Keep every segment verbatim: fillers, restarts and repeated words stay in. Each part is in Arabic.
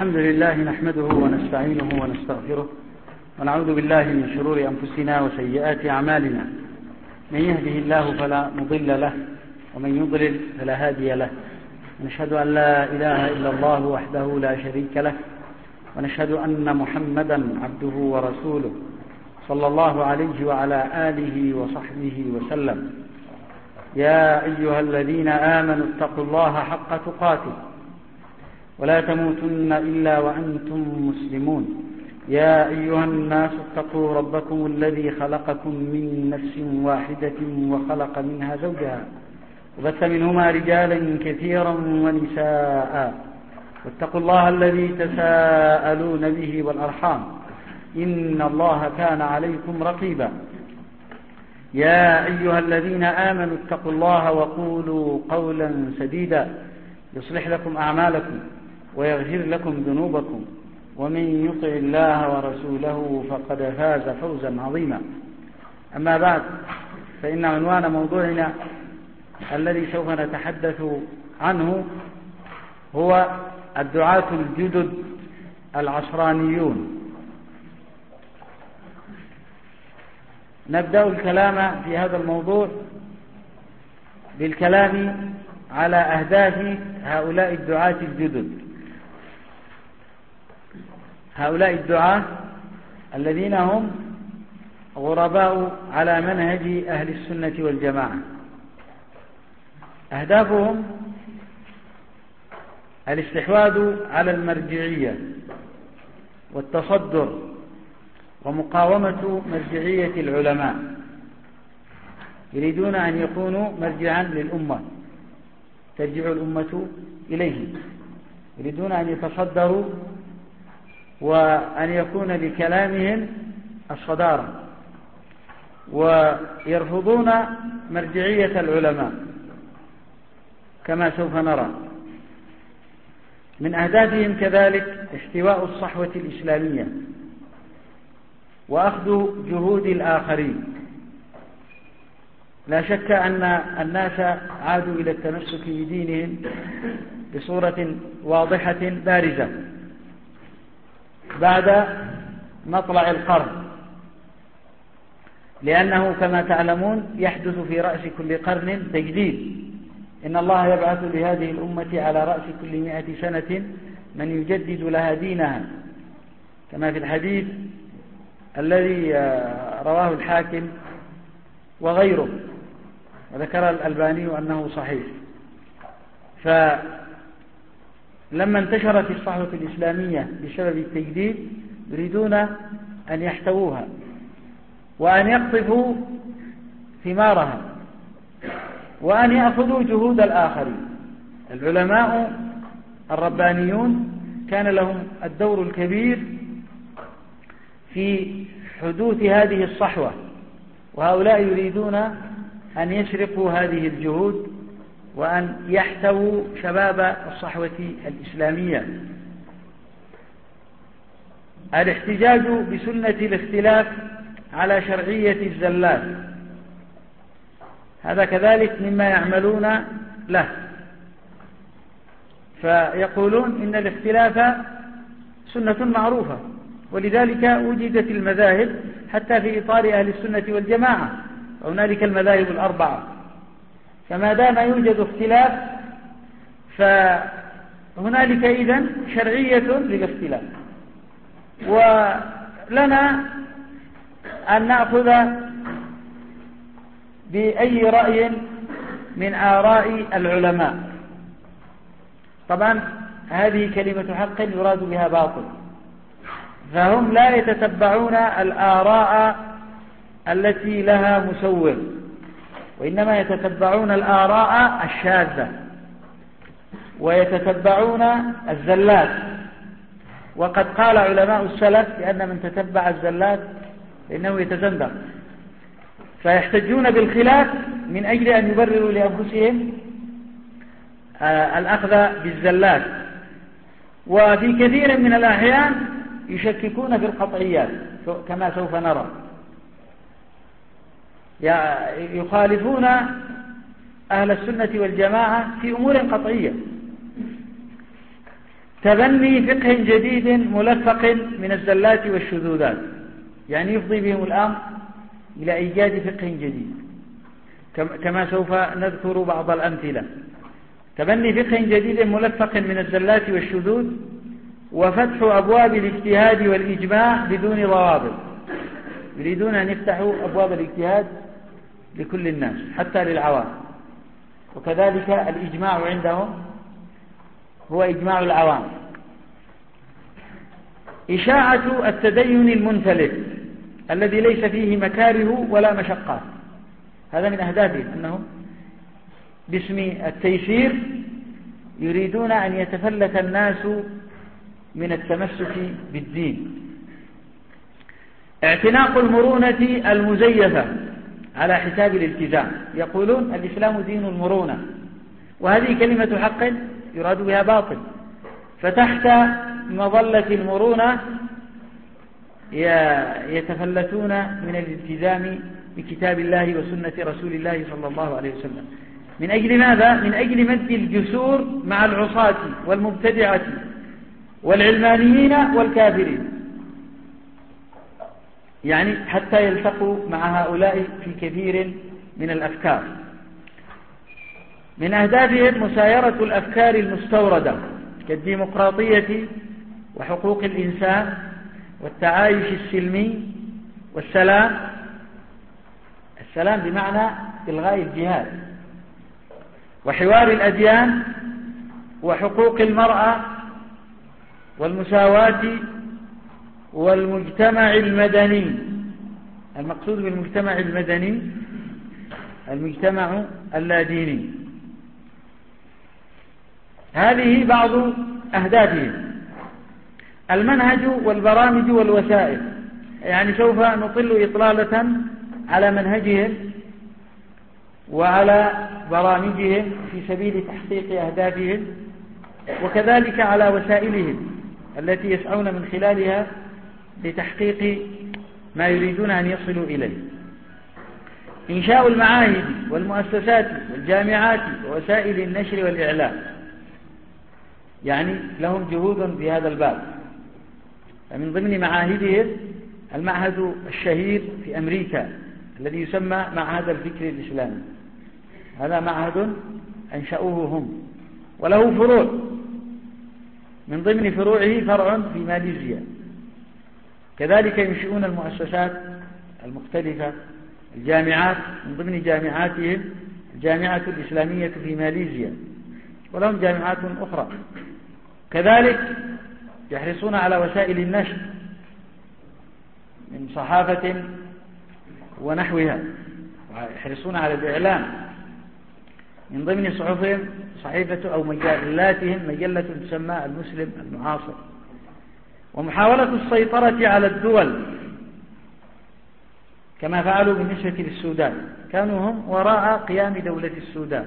الحمد لله نحمده ونستعينه ونستغفره ونعوذ بالله من شرور أنفسنا وسيئات أعمالنا. من يهده الله فلا مضل له ومن يضلل فلا هادي له. ونشهد أن لا إله إلا الله وحده لا شريك له، ونشهد أن محمدا عبده ورسوله صلى الله عليه وعلى آله وصحبه وسلم. يا أيها الذين آمنوا اتقوا الله حق تقاته ولا تموتن إلا وأنتم مسلمون. يا أيها الناس اتقوا ربكم الذي خلقكم من نفس واحدة وخلق منها زوجها وبث منهما رجالا كثيرا ونساء، واتقوا الله الذي تساءلون به والأرحام إن الله كان عليكم رقيبا. يا أيها الذين آمنوا اتقوا الله وقولوا قولا سديدا يصلح لكم أعمالكم ويغفر لكم ذنوبكم، ومن يطع الله ورسوله فقد فاز فوزا عظيما. أما بعد، فإن عنوان موضوعنا الذي سوف نتحدث عنه هو الدعاة الجدد العصرانيون. نبدأ الكلام في هذا الموضوع بالكلام على أهداف هؤلاء الدعاة الجدد، هؤلاء الدعاة الذين هم غرباء على منهج أهل السنة والجماعة. أهدافهم الاستحواذ على المرجعية والتصدر ومقاومة مرجعية العلماء. يريدون أن يكونوا مرجعا للأمة ترجع الأمة إليهم، يريدون أن يتصدروا وأن يكون لكلامهم الصدارة، ويرفضون مرجعية العلماء كما سوف نرى. من أهدافهم كذلك احتواء الصحوة الإسلامية وأخذ جهود الآخرين. لا شك أن الناس عادوا إلى التمسك بدينهم بصورة واضحة بارزة بعد مطلع القرن، لأنه كما تعلمون يحدث في رأس كل قرن تجديد. إن الله يبعث لهذه الأمة على رأس كل مئة سنة من يجدد لها دينها، كما في الحديث الذي رواه الحاكم وغيره، وذكر الألباني أنه صحيح. فلما انتشرت الصحوة الإسلامية بسبب التجديد يريدون أن يحتووها وأن يقطفوا ثمارها وأن يأخذوا جهود الآخرين. العلماء الربانيون كان لهم الدور الكبير في حدوث هذه الصحوة، وهؤلاء يريدون أن يسرقوا هذه الجهود وأن يحتووا شباب الصحوة الإسلامية. الاحتجاج بسنة الاختلاف على شرعية الزلات، هذا كذلك مما يعملون له. فيقولون إن الاختلاف سنة معروفة، ولذلك وجدت المذاهب حتى في إطار أهل السنة والجماعة، وهنالك المذاهب الأربعة. فما دام يوجد اختلاف فهنالك إذن شرعية للاختلاف، ولنا أن نأخذ بأي رأي من آراء العلماء. طبعا هذه كلمة حق يراد بها باطل، فهم لا يتتبعون الآراء التي لها مسوغ، وإنما يتتبعون الآراء الشاذة ويتتبعون الزلات. وقد قال علماء السلف بأن من تتبع الزلات فإنه يتزندق، فيحتجون بالخلاف من أجل أن يبرروا لأنفسهم الأخذ بالزلات. وفي كثير من الأحيان يشككون في القطعيات كما سوف نرى، يخالفون أهل السنة والجماعة في أمور قطعية. تبني فقه جديد ملفق من الزلات والشذوذات، يعني يفضي بهم الأمر إلى إيجاد فقه جديد، كما سوف نذكر بعض الأمثلة. تبني فقه جديد ملفق من الزلات والشذوذ، وفتح أبواب الاجتهاد والإجماع بدون ضوابط. يريدون أن يفتحوا أبواب الاجتهاد لكل الناس حتى للعوام، وكذلك الإجماع عندهم هو إجماع العوام. إشاعة التدين المنفلت الذي ليس فيه مكاره ولا مشقات، هذا من أهدافهم، أنهم باسم التيسير يريدون أن يتفلت الناس من التمسك بالدين. اعتناق المرونة المزيفة على حساب الالتزام، يقولون الإسلام دين المرونة، وهذه كلمة حق يراد بها باطل، فتحت مظلة المرونة يتفلتون من الالتزام بكتاب الله وسنة رسول الله صلى الله عليه وسلم. من أجل ماذا؟ من أجل مد الجسور مع العصاة والمبتدعة والعلمانيين والكافرين، يعني حتى يلتقوا مع هؤلاء في كثير من الأفكار. من أهدافهم مسايرة الأفكار المستوردة كالديمقراطية وحقوق الإنسان والتعايش السلمي والسلام، السلام بمعنى إلغاء الجهاد، وحوار الأديان وحقوق المرأة والمساواة والمجتمع المدني. المقصود بالمجتمع المدني المجتمع اللاديني. هذه بعض أهدافهم. المنهج والبرامج والوسائل، يعني سوف نطل إطلالة على منهجهم وعلى برامجهم في سبيل تحقيق أهدافهم، وكذلك على وسائلهم التي يسعون من خلالها لتحقيق ما يريدون أن يصلوا إليه. إنشاء المعاهد والمؤسسات والجامعات ووسائل النشر والإعلام، يعني لهم جهود في هذا الباب. فمن ضمن معاهدهم المعهد الشهير في أمريكا الذي يسمى معهد الفكر الإسلامي، هذا معهد أنشأوه هم، وله فروع، من ضمن فروعه فرع في ماليزيا. كذلك ينشئون المؤسسات المختلفة، الجامعات، من ضمن جامعاتهم الجامعة الإسلامية في ماليزيا، ولهم جامعات أخرى. كذلك يحرصون على وسائل النشر من صحافة ونحوها، ويحرصون على الإعلام. من ضمن صحفهم صحيفة أو مجلاتهم مجلة تسمى المسلم المعاصر. ومحاولة السيطرة على الدول كما فعلوا بالنسبة للسودان، كانوا هم وراء قيام دولة السودان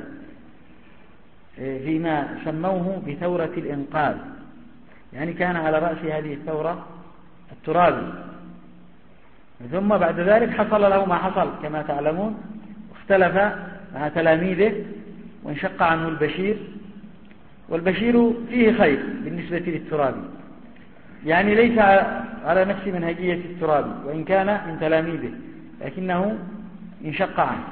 فيما سموه بثورة الإنقاذ، يعني كان على رأس هذه الثورة الترابي، ثم بعد ذلك حصل له ما حصل كما تعلمون، واختلف مع تلاميذه وانشق عنه البشير، والبشير فيه خير بالنسبة للترابي، يعني ليس على نفس منهجية الترابي وإن كان من تلاميذه، لكنه انشق عنه.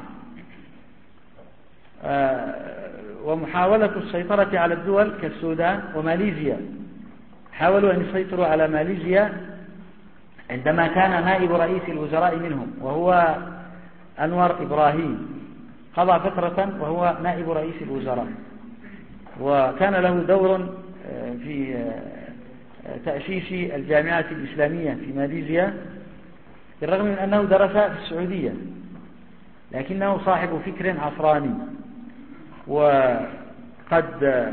ومحاولة السيطرة على الدول كالسودان وماليزيا، حاولوا أن يسيطروا على ماليزيا عندما كان نائب رئيس الوزراء منهم وهو أنور إبراهيم، قضى فترة وهو نائب رئيس الوزراء، وكان له دور في تأسيس الجامعة الإسلامية في ماليزيا، بالرغم من أنه درس في السعودية، لكنه صاحب فكر عصراني، وقد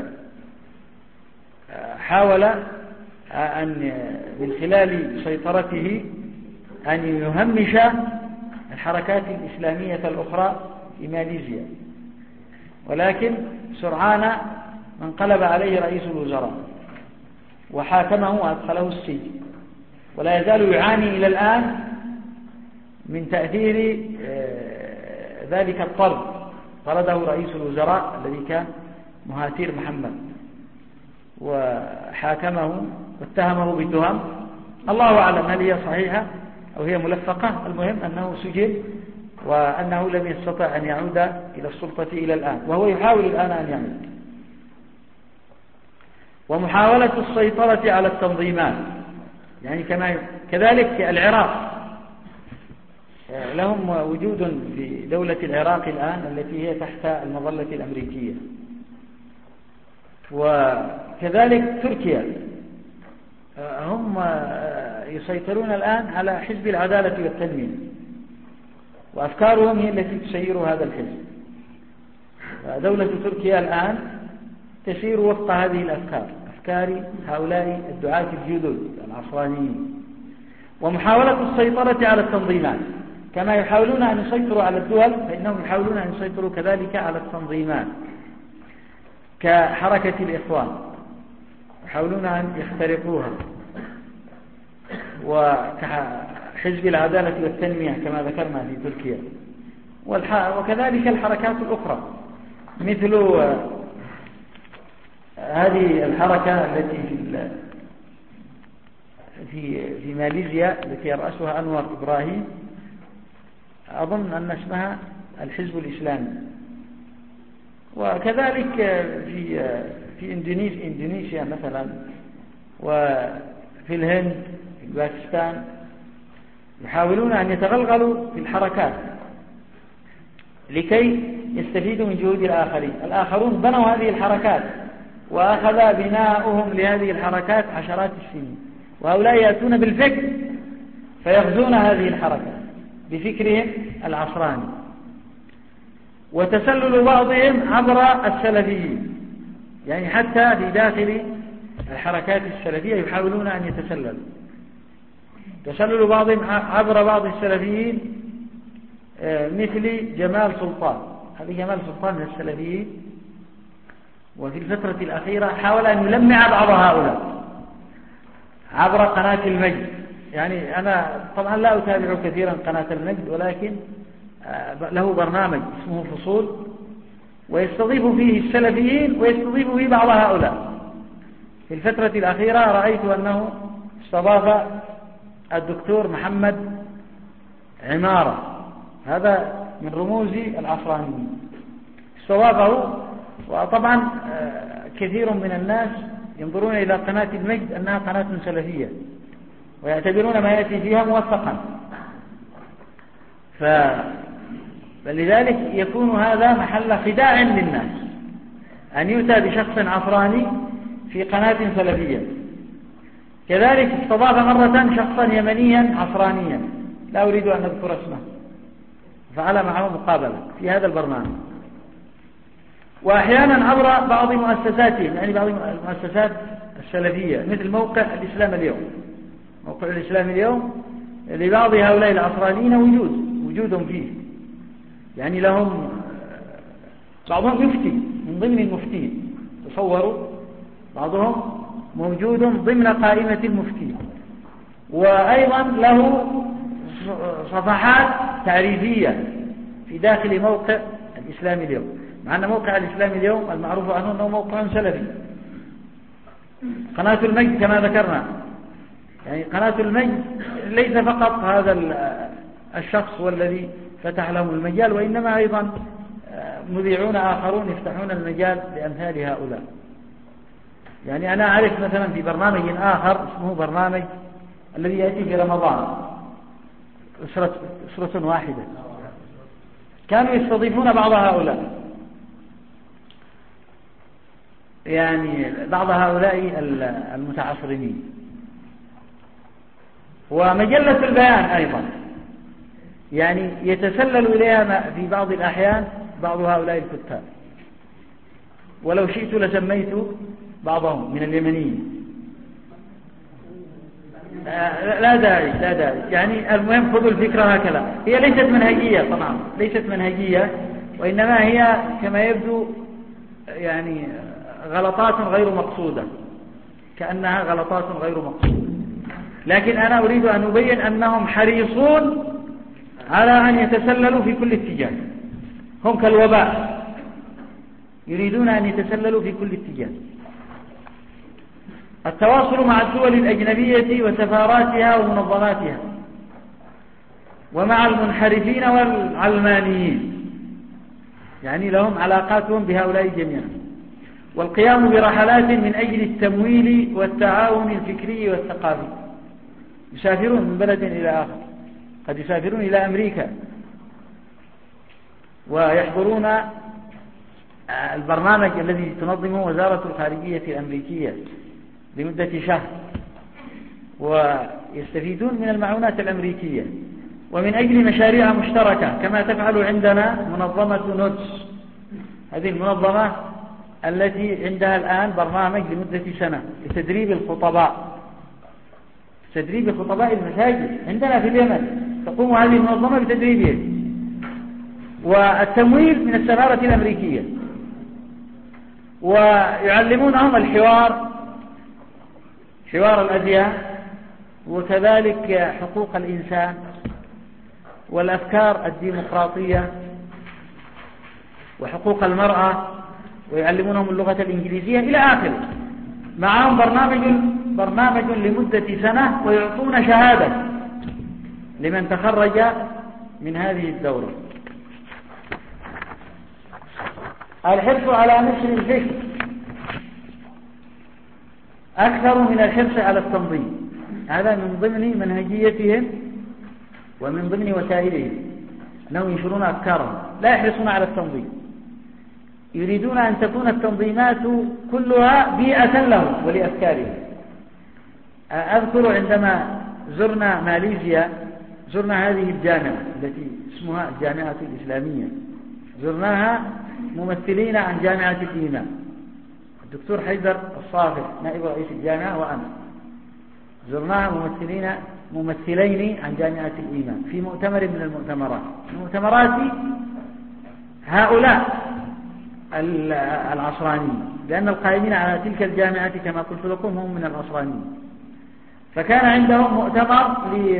حاول أن من خلال سيطرته أن يهمش الحركات الإسلامية الأخرى في ماليزيا، ولكن سرعان انقلب عليه رئيس الوزراء وحاكمه وأدخله السجن، ولا يزال يعاني إلى الآن من تأثير ذلك الطرد. طرده رئيس الوزراء الذي كان مهاتير محمد، وحاكمه واتهمه بتهم الله أعلم هل هي صحيحة أو هي ملفقة. المهم أنه سجن وأنه لم يستطع أن يعود إلى السلطة إلى الآن، وهو يحاول الآن أن يعود. ومحاولة السيطرة على التنظيمات، يعني كما كذلك العراق لهم وجود في دولة العراق الآن التي هي تحت المظلة الأمريكية، وكذلك تركيا هم يسيطرون الآن على حزب العدالة والتنمية، وأفكارهم هي التي تسير هذا الحزب. دولة تركيا الآن تسير وفق هذه الأفكار، أفكار هؤلاء الدعاة الجدد العصرانيين. ومحاولة السيطرة على التنظيمات، كما يحاولون أن يسيطروا على الدول فإنهم يحاولون أن يسيطروا كذلك على التنظيمات، كحركة الإخوان يحاولون أن يخترقوها، وكحزب العدالة والتنمية كما ذكرنا في تركيا، وكذلك الحركات الأخرى مثل هذه الحركة التي في في في ماليزيا التي يرأسها أنور إبراهيم، أظن أن اسمها الحزب الإسلامي. وكذلك في في إندونيسيا إندونيسيا مثلا، وفي الهند، في باكستان، يحاولون أن يتغلغلوا في الحركات لكي يستفيدوا من جهود الآخرين. الآخرون بنوا هذه الحركات وأخذ بناؤهم لهذه الحركات عشرات السنين، وهؤلاء يأتون بالفكر فيغزون هذه الحركات بفكرهم العصراني. وتسلل بعضهم عبر السلفيين، يعني حتى في داخل الحركات السلفية يحاولون أن يتسللوا. تسلل بعضهم عبر بعض السلفيين مثل جمال سلطان. هذا جمال سلطان من السلفيين، وفي الفترة الأخيرة حاول أن يلمع بعض هؤلاء عبر قناة المجد. يعني أنا طبعا لا أتابع كثيرا قناة المجد، ولكن له برنامج اسمه فصول، ويستضيف فيه السلفيين ويستضيف فيه بعض هؤلاء. في الفترة الأخيرة رأيت أنه استضاف الدكتور محمد عمارة، هذا من رموز العصرانيين، استضافه. وطبعا كثير من الناس ينظرون إلى قناة المجد أنها قناة سلفية، ويعتبرون ما يأتي فيها موثقا، فلذلك يكون هذا محل خداع للناس أن يؤتى بشخص عصراني في قناة سلفية. كذلك استضاف مرة شخصا يمنيا عصرانيا لا أريد أن أذكر اسمه، فعل معه مقابلة في هذا البرنامج. وأحيانا عبر بعض مؤسساتهم، يعني بعض المؤسسات السلفية مثل موقع الإسلام اليوم. موقع الإسلام اليوم لبعض هؤلاء العصرانيين وجود وجودهم فيه، يعني لهم بعضهم يفتي من ضمن المفتين، تصوروا بعضهم موجود ضمن قائمة المفتين، وأيضا له صفحات تعريفية في داخل موقع الإسلام اليوم، مع أن موقع الإسلام اليوم المعروف عنه أنه موقع سلفي. قناة المجد كما ذكرنا، يعني قناة المجد ليس فقط هذا الشخص والذي فتح لهم المجال، وإنما أيضا مذيعون آخرون يفتحون المجال لأمثال هؤلاء. يعني أنا أعرف مثلا في برنامج آخر اسمه برنامج الذي يأتي في رمضان، أسرة, أسرة واحدة، كانوا يستضيفون بعض هؤلاء، يعني بعض هؤلاء المتعصرين. ومجلة البيان أيضا يعني يتسلل إليها في بعض الأحيان بعض هؤلاء الكتاب، ولو شئت لسميت بعضهم من اليمنيين. لا داعي لا داعي يعني المهم خذوا الفكرة هكذا. هي ليست منهجية طبعا، ليست منهجية، وإنما هي كما يبدو يعني غلطات غير مقصودة، كأنها غلطات غير مقصودة. لكن أنا أريد أن أبين أنهم حريصون على أن يتسللوا في كل اتجاه، هم كالوباء يريدون أن يتسللوا في كل اتجاه. التواصل مع الدول الأجنبية وسفاراتها ومنظماتها، ومع المنحرفين والعلمانيين، يعني لهم علاقاتهم بهؤلاء جميعا، والقيام برحلات من أجل التمويل والتعاون الفكري والثقافي. يسافرون من بلد إلى آخر، قد يسافرون إلى أمريكا ويحضرون البرنامج الذي تنظمه وزارة الخارجية الأمريكية لمدة شهر، ويستفيدون من المعونات الأمريكية ومن أجل مشاريع مشتركة، كما تفعل عندنا منظمة نودس، هذه المنظمة التي عندها الآن برنامج لمدة سنة لتدريب الخطباء، تدريب خطباء المساجد عندنا في اليمن، تقوم هذه المنظمة بتدريبهم، والتمويل من السفارة الأمريكية، ويعلمونهم الحوار، حوار الأديان، وكذلك حقوق الإنسان والأفكار الديمقراطية وحقوق المرأة، ويعلمونهم اللغة الإنجليزية إلى آخره. معهم برنامج برنامج لمدة سنة، ويعطون شهادة لمن تخرج من هذه الدورة. الحرص على نشر الفكر أكثر من الحرص على التنظيم، هذا من ضمن منهجيتهم ومن ضمن وسائلهم، أنهم ينشرون أفكارهم، لا يحرصون على التنظيم، يريدون أن تكون التنظيمات كلها بيئة لهم ولأفكارهم. أذكر عندما زرنا ماليزيا، زرنا هذه الجامعة التي اسمها الجامعة الإسلامية، زرناها ممثلين عن جامعة الإيمان، الدكتور حيدر الصافر نائب رئيس الجامعة وأنا، زرناها ممثلين ممثلين عن جامعة الإيمان في مؤتمر من المؤتمرات، مؤتمرات هؤلاء العصرانيين، لأن القائمين على تلك الجامعة كما قلت لكم هم من العصرانيين. فكان عندهم مؤتمر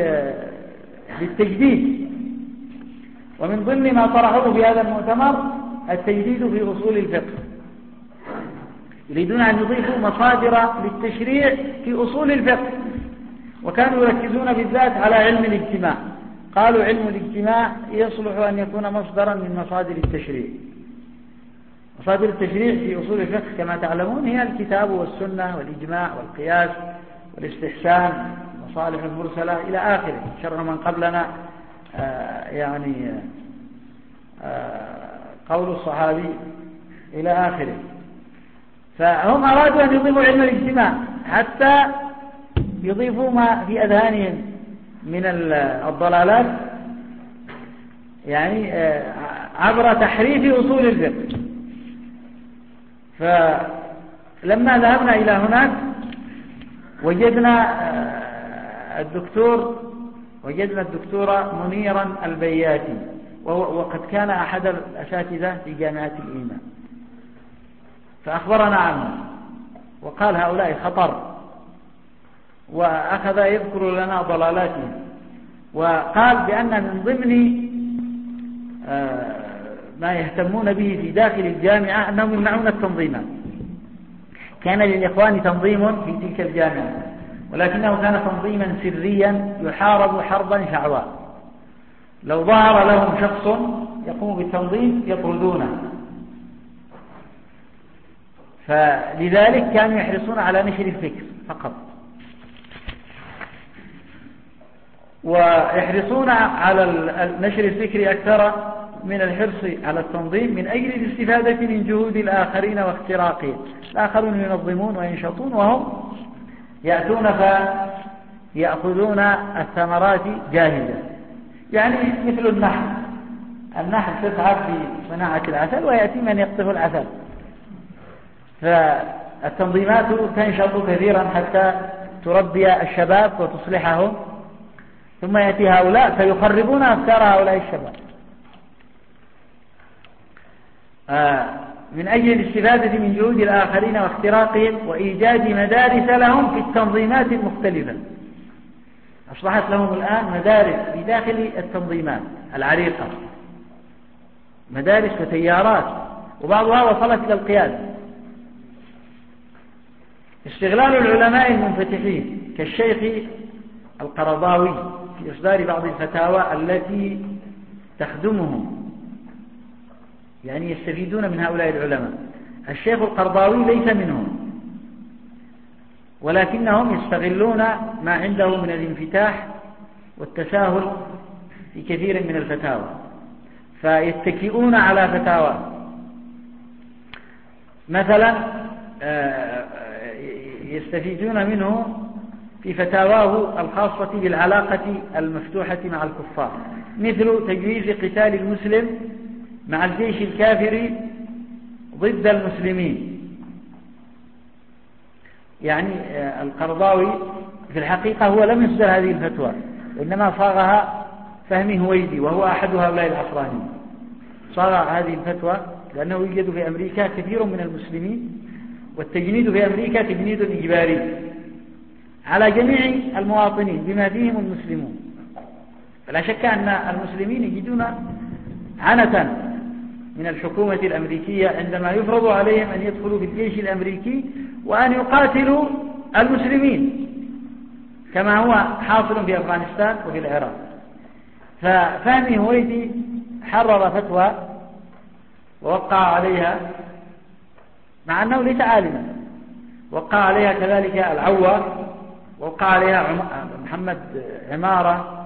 للتجديد، ومن ضمن ما طرحوه في هذا المؤتمر التجديد في أصول الفقه، يريدون أن يضيفوا مصادر للتشريع في أصول الفقه، وكانوا يركزون بالذات على علم الاجتماع. قالوا علم الاجتماع يصلح أن يكون مصدرا من مصادر التشريع. مصادر التشريع في أصول الفقه كما تعلمون هي الكتاب والسنة والإجماع والقياس والاستحسان، مصالح المرسلة إلى آخره، شرع من قبلنا، آه يعني آه قول الصحابي إلى آخره. فهم أرادوا أن يضيفوا علم الاجتماع حتى يضيفوا ما في أذهانهم من الضلالات، يعني آه عبر تحريف أصول الفقه. فلما ذهبنا إلى هناك وجدنا الدكتور وجدنا الدكتور منيرا البياتي، وقد كان أحد الأساتذة في جامعة الإيمان، فأخبرنا عنه وقال هؤلاء خطر، وأخذ يذكر لنا ضلالاتهم، وقال بأن من ضمن ما يهتمون به في داخل الجامعة أنهم يمنعون التنظيمات. كان للإخوان تنظيم في تلك الجامعة، ولكنه كان تنظيما سريا يحارب حربا شعواء، لو ظهر لهم شخص يقوم بالتنظيم يطردونه، فلذلك كانوا يحرصون على نشر الفكر فقط، ويحرصون على نشر الفكر أكثر من الحرص على التنظيم، من أجل الاستفادة من جهود الآخرين واختراقهم. الآخرون ينظمون وينشطون وهم يأتون فيأخذون الثمرات جاهزة، يعني مثل النحل، النحل تتعب في صناعة العسل ويأتي من يقطف العسل، فالتنظيمات تنشط كثيرا حتى تربي الشباب وتصلحهم، ثم يأتي هؤلاء فيخربون أفكار هؤلاء الشباب. من أجل الاستفادة من جهود الآخرين واختراقهم وإيجاد مدارس لهم في التنظيمات المختلفة. أصبحت لهم الآن مدارس في داخل التنظيمات العريقة، مدارس وتيارات، وبعضها وصلت إلى القيادة. استغلال العلماء المنفتحين كالشيخ القرضاوي في إصدار بعض الفتاوى التي تخدمهم، يعني يستفيدون من هؤلاء العلماء. الشيخ القرضاوي ليس منهم، ولكنهم يستغلون ما عنده من الانفتاح والتساهل في كثير من الفتاوى، فيتكئون على فتاوى. مثلا يستفيدون منه في فتاواه الخاصة بالعلاقة المفتوحة مع الكفار، مثل تجويز قتال المسلم مع الجيش الكافر ضد المسلمين. يعني القرضاوي في الحقيقة هو لم يصدر هذه الفتوى، وإنما صاغها فهمي هويدي، وهو أحد هؤلاء العصرانيين. صاغ هذه الفتوى لأنه يوجد في أمريكا كثير من المسلمين، والتجنيد في أمريكا تجنيد إجباري على جميع المواطنين بما فيهم المسلمون. فلا شك أن المسلمين يجدون عنة من الحكومة الأمريكية عندما يفرض عليهم أن يدخلوا في الجيش الأمريكي وأن يقاتلوا المسلمين، كما هو حاصل في أفغانستان وفي العراق. ففهمي هويدي حرر فتوى ووقع عليها، مع أنه ليس عالما، وقع عليها كذلك العوة، وقع عليها محمد عمارة،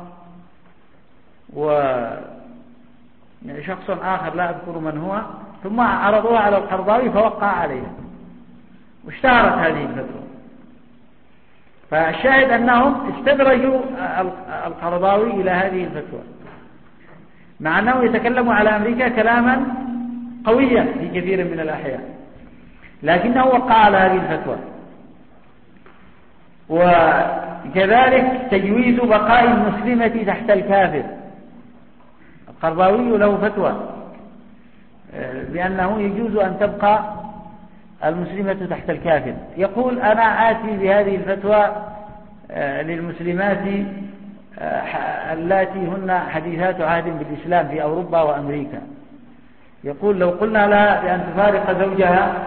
وشخص آخر لا أذكر من هو، ثم عرضوها على القرضاوي فوقع عليها واشتهرت هذه الفتوى. فالشاهد أنهم استدرجوا القرضاوي إلى هذه الفتوى، مع أنه يتكلم على أمريكا كلاما قويا في كثير من الأحيان، لكنه وقع على هذه الفتوى. وكذلك تجويز بقاء المسلمة تحت الكافر. القرضاوي له فتوى بأنه يجوز أن تبقى المسلمة تحت الكافر. يقول أنا آتي بهذه الفتوى للمسلمات اللاتي هن حديثات عهد بالإسلام في أوروبا وأمريكا. يقول لو قلنا لها بأن تفارق زوجها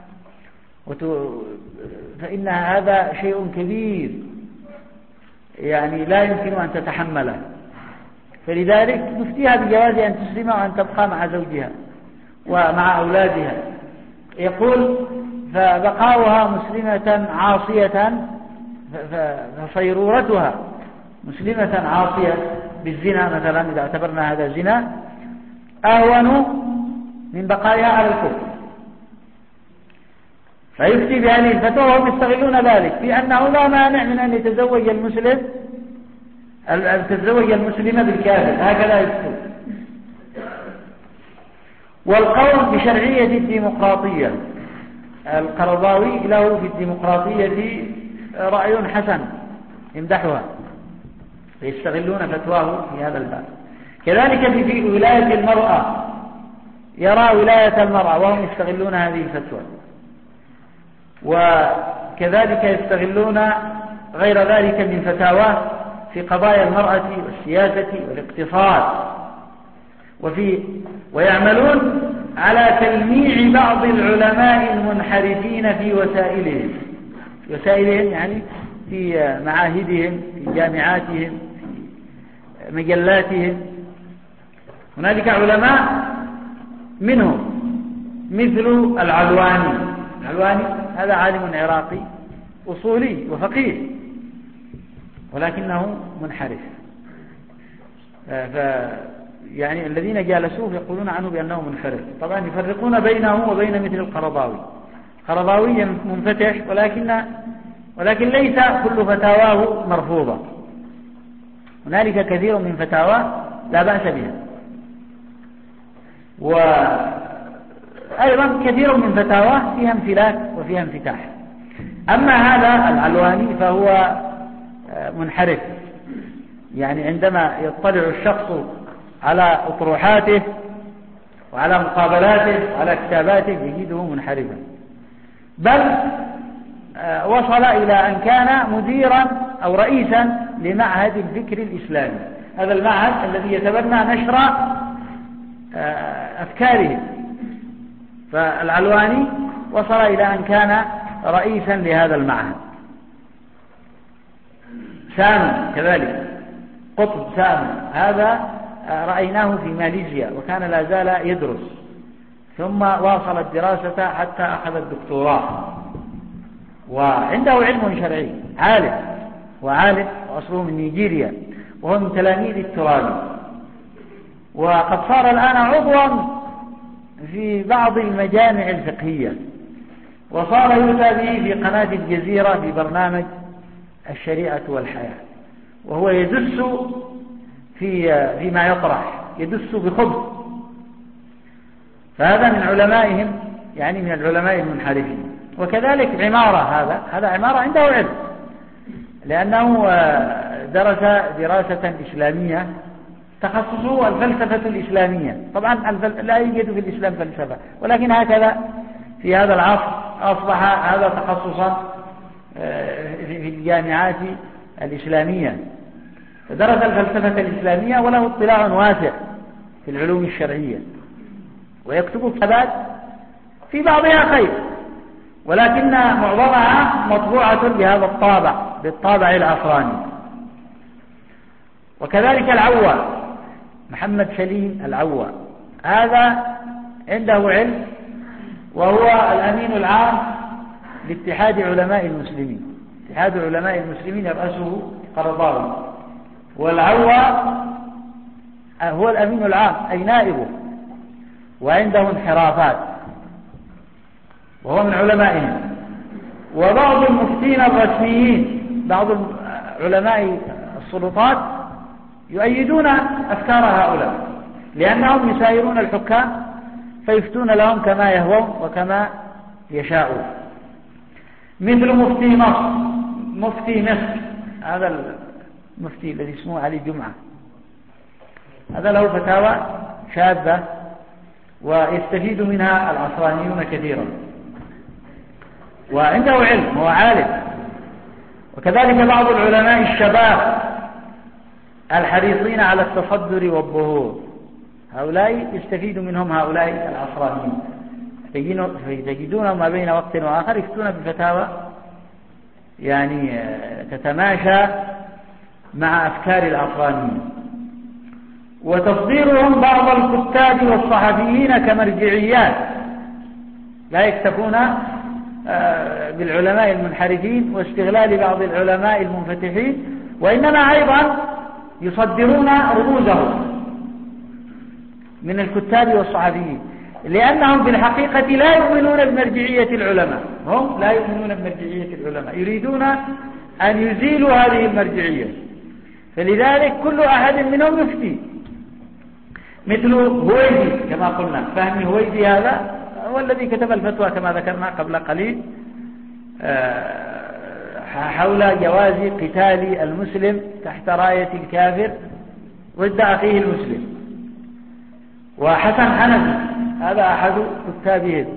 فإن هذا شيء كبير، يعني لا يمكن أن تتحمله، فلذلك نفتيها بجواز أن تسلم وأن تبقى مع زوجها ومع أولادها. يقول فبقاؤها مسلمة عاصية، فصيرورتها مسلمة عاصية بالزنا مثلا، إذا اعتبرنا هذا زنا، أهون من بقائها على الكفر. فيفتي بهذه الفتوى وهم يستغلون ذلك في أنه لا مانع من أن يتزوج المسلم أن تتزوج المسلمة بالكافر، هكذا يفتون. والقول بشرعية الديمقراطية. القرضاوي له في الديمقراطية رأي حسن يمدحها، فيستغلون فتواه في هذا الباب. كذلك في ولاية المرأة، يرى ولاية المرأة وهم يستغلون هذه الفتوى. وكذلك يستغلون غير ذلك من فتاواه في قضايا المرأة والسياسة والاقتصاد، وفي ويعملون على تلميع بعض العلماء المنحرفين في وسائلهم وسائلهم يعني في معاهدهم، في جامعاتهم، في مجلاتهم. هنالك علماء منهم مثل العلواني. العلواني هذا عالم عراقي أصولي وفقيه، ولكنه منحرف. ف يعني الذين جالسوه يقولون عنه بأنه منحرف. طبعا يفرقون بينه وبين مثل القرضاوي. القرضاوي منفتح، ولكن ولكن ليس كل فتاواه مرفوضة. هنالك كثير من فتاواه لا بأس بها، وأيضا كثير من فتاواه فيها امتلاك وفيها انفتاح. أما هذا العلواني فهو منحرف، يعني عندما يطلع الشخص على أطروحاته وعلى مقابلاته وعلى كتاباته يجده منحرفا، بل وصل إلى أن كان مديرا أو رئيسا لمعهد الفكر الإسلامي. هذا المعهد الذي يتبنى نشر أفكاره. فالعلواني وصل إلى أن كان رئيسا لهذا المعهد. سامي كذلك، قطب سامي هذا رأيناه في ماليزيا وكان لا زال يدرس، ثم واصل الدراسة حتى أخذ الدكتوراه، وعنده علم شرعي، عالم وعالم وأصله من نيجيريا، وهو من تلاميذ الترابي، وقد صار الآن عضوا في بعض المجامع الفقهية، وصار يؤتى به في قناة الجزيرة في برنامج الشريعة والحياة، وهو يدس في فيما يطرح، يدس بخبث. فهذا من علمائهم، يعني من العلماء المنحرفين. وكذلك عمارة، هذا هذا عمارة عنده علم، لأنه درس دراسة إسلامية، تخصصه الفلسفة الإسلامية. طبعا لا يوجد في الإسلام فلسفة، ولكن هكذا في هذا العصر أصبح هذا تخصصا في الجامعات الإسلامية، فدرس الفلسفة الإسلامية وله اطلاع واسع في العلوم الشرعية، ويكتب كتابات في بعضها خير، ولكن معظمها مطبوعة بهذا الطابع، بالطابع العصراني. وكذلك العوى، محمد سليم العوى، هذا عنده علم، وهو الأمين العام لاتحاد علماء المسلمين. اتحاد علماء المسلمين يرأسه قرضاوي، والعوى هو الأمين العام أي نائبه، وعنده انحرافات وهو من علمائهم. وبعض المفتين الرسميين، بعض علماء السلطات يؤيدون أفكار هؤلاء، لأنهم يسايرون الحكام فيفتون لهم كما يهوون وكما يشاءون، مثل مفتي مصر، مفتي مصر، هذا المفتي الذي اسمه علي جمعة، هذا له فتاوى شاذة ويستفيد منها العصرانيون كثيرا، وعنده علم، هو عالم. وكذلك بعض العلماء الشباب الحريصين على التصدر والظهور، هؤلاء يستفيد منهم هؤلاء العصرانيين، تجدون ما بين وقت وآخر يفتون بفتاوى يعني تتماشى مع أفكار العصرانيين. وتصديرهم بعض الكتاب والصحفيين كمرجعيات، لا يكتفون بالعلماء المنحرفين واستغلال بعض العلماء المنفتحين، وإنما أيضا يصدرون رموزهم من الكتاب والصحفيين، لأنهم في الحقيقة لا يؤمنون بمرجعية العلماء، هم لا يؤمنون بمرجعية العلماء، يريدون أن يزيلوا هذه المرجعية، فلذلك كل أحد منهم يفتي، مثل هويدي كما قلنا، فهمي هويدي هذا هو الذي كتب الفتوى كما ذكرنا قبل قليل حول جواز قتال المسلم تحت راية الكافر ضد أخيه المسلم. وحسن حنفي هذا أحد كتابهم،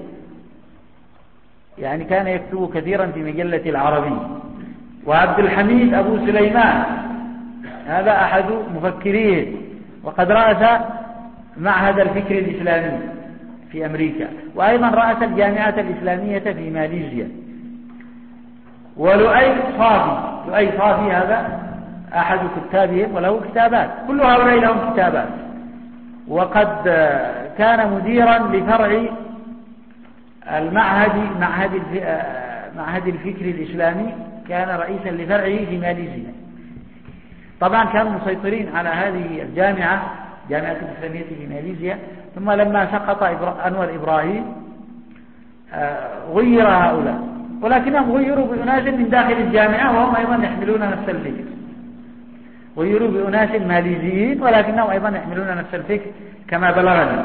يعني كان يكتب كثيرا في مجلة العربي. وعبد الحميد أبو سليمان هذا أحد مفكريه، وقد رأس معهد الفكر الإسلامي في أمريكا، وأيضا رأس الجامعة الإسلامية في ماليزيا. ولؤي صافي، لؤي صافي هذا أحد كتابهم وله كتابات، كل هؤلاء لهم كتابات. وقد كان مديرا لفرع المعهد معهد معهد الفكر الإسلامي، كان رئيسا لفرعه في ماليزيا. طبعا كانوا مسيطرين على هذه الجامعة، جامعة الإسلامية في ماليزيا، ثم لما سقط أنور إبراهيم غير هؤلاء، ولكنهم غيروا بأناس من داخل الجامعة وهم أيضا يحملون نفس الفكر، غيروا بأناس ماليزيين ولكنهم أيضا يحملون نفس الفكر كما بلغنا.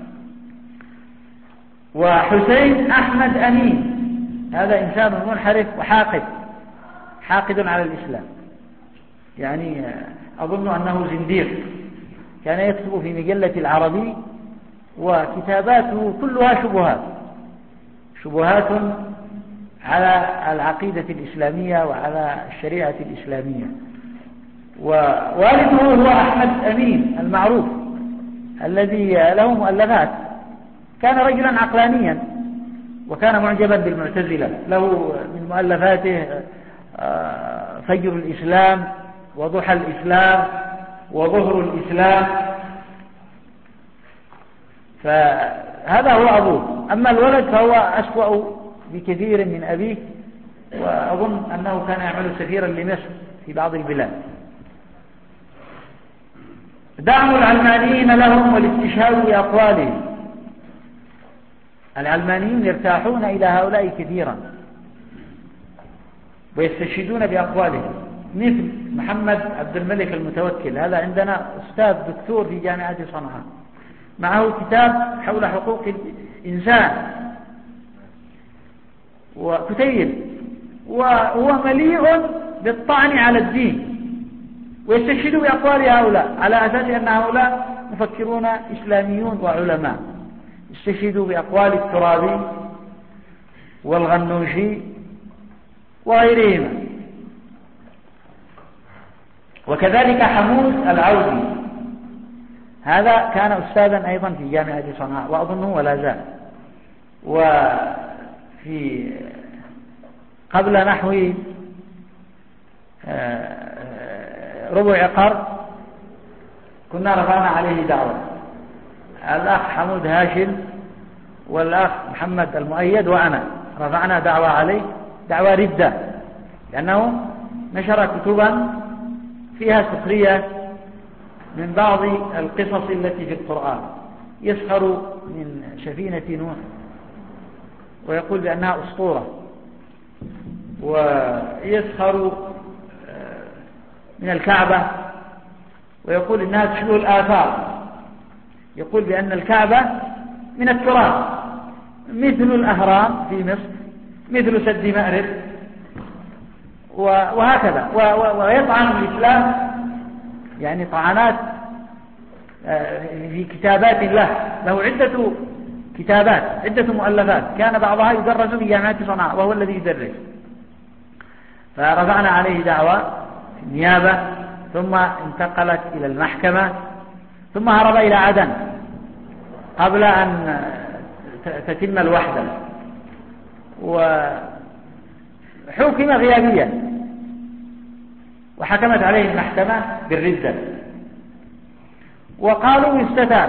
وحسين أحمد أمين هذا إنسان منحرف وحاقد، حاقد على الإسلام، يعني أظن أنه زنديق، كان يكتب في مجلة العربي وكتاباته كلها شبهات، شبهات على العقيدة الإسلامية وعلى الشريعة الإسلامية. ووالده هو أحمد أمين المعروف الذي له مؤلفات، كان رجلا عقلانيا وكان معجبا بالمعتزلة. له من مؤلفاته فجر الإسلام وضحى الإسلام وظهر الإسلام، فهذا هو أبوه. أما الولد فهو أسوأ بكثير من أبيه، وأظن أنه كان يعمل سفيرا لمصر في بعض البلاد. دعم العلمانيين لهم والاستشهاد بأقوالهم. العلمانيين يرتاحون إلى هؤلاء كثيرا ويستشهدون بأقوالهم، مثل محمد عبد الملك المتوكل، هذا عندنا أستاذ دكتور في جامعة صنعاء، معه كتاب حول حقوق الإنسان وكتيب، وهو مليء بالطعن على الدين، ويستشهد بأقوال هؤلاء على أساس أن هؤلاء مفكرون إسلاميون وعلماء. استشهدوا بأقوال الترابي والغنوشي وغيرهما. وكذلك حمود العودي، هذا كان أستاذا أيضا في جامعة صنعاء وأظنه ولا زال. وفي قبل نحو ربع قرن كنا رفعنا عليه دعوة، الأخ حمود هاشم والأخ محمد المؤيد وأنا رفعنا دعوة عليه، دعوة ردة، لأنه نشر كتبا فيها سخرية من بعض القصص التي في القرآن، يسخر من سفينة نوح ويقول بأنها أسطورة، ويسخر من الكعبة ويقول إنها تشبه الآثار، يقول بأن الكعبة من التراث مثل الأهرام في مصر، مثل سد مأرب، وهكذا، ويطعن الإسلام يعني طعنات في كتابات له، له عدة كتابات، عدة مؤلفات، كان بعضها يدرس في جامعة صنعاء وهو الذي يدرس. فرفعنا عليه دعوة في النيابة، ثم انتقلت إلى المحكمة، ثم هرب إلى عدن قبل أن تتم الوحدة، وحكم غيابيا وحكمت عليه المحكمة بالردة وقالوا يستتاب،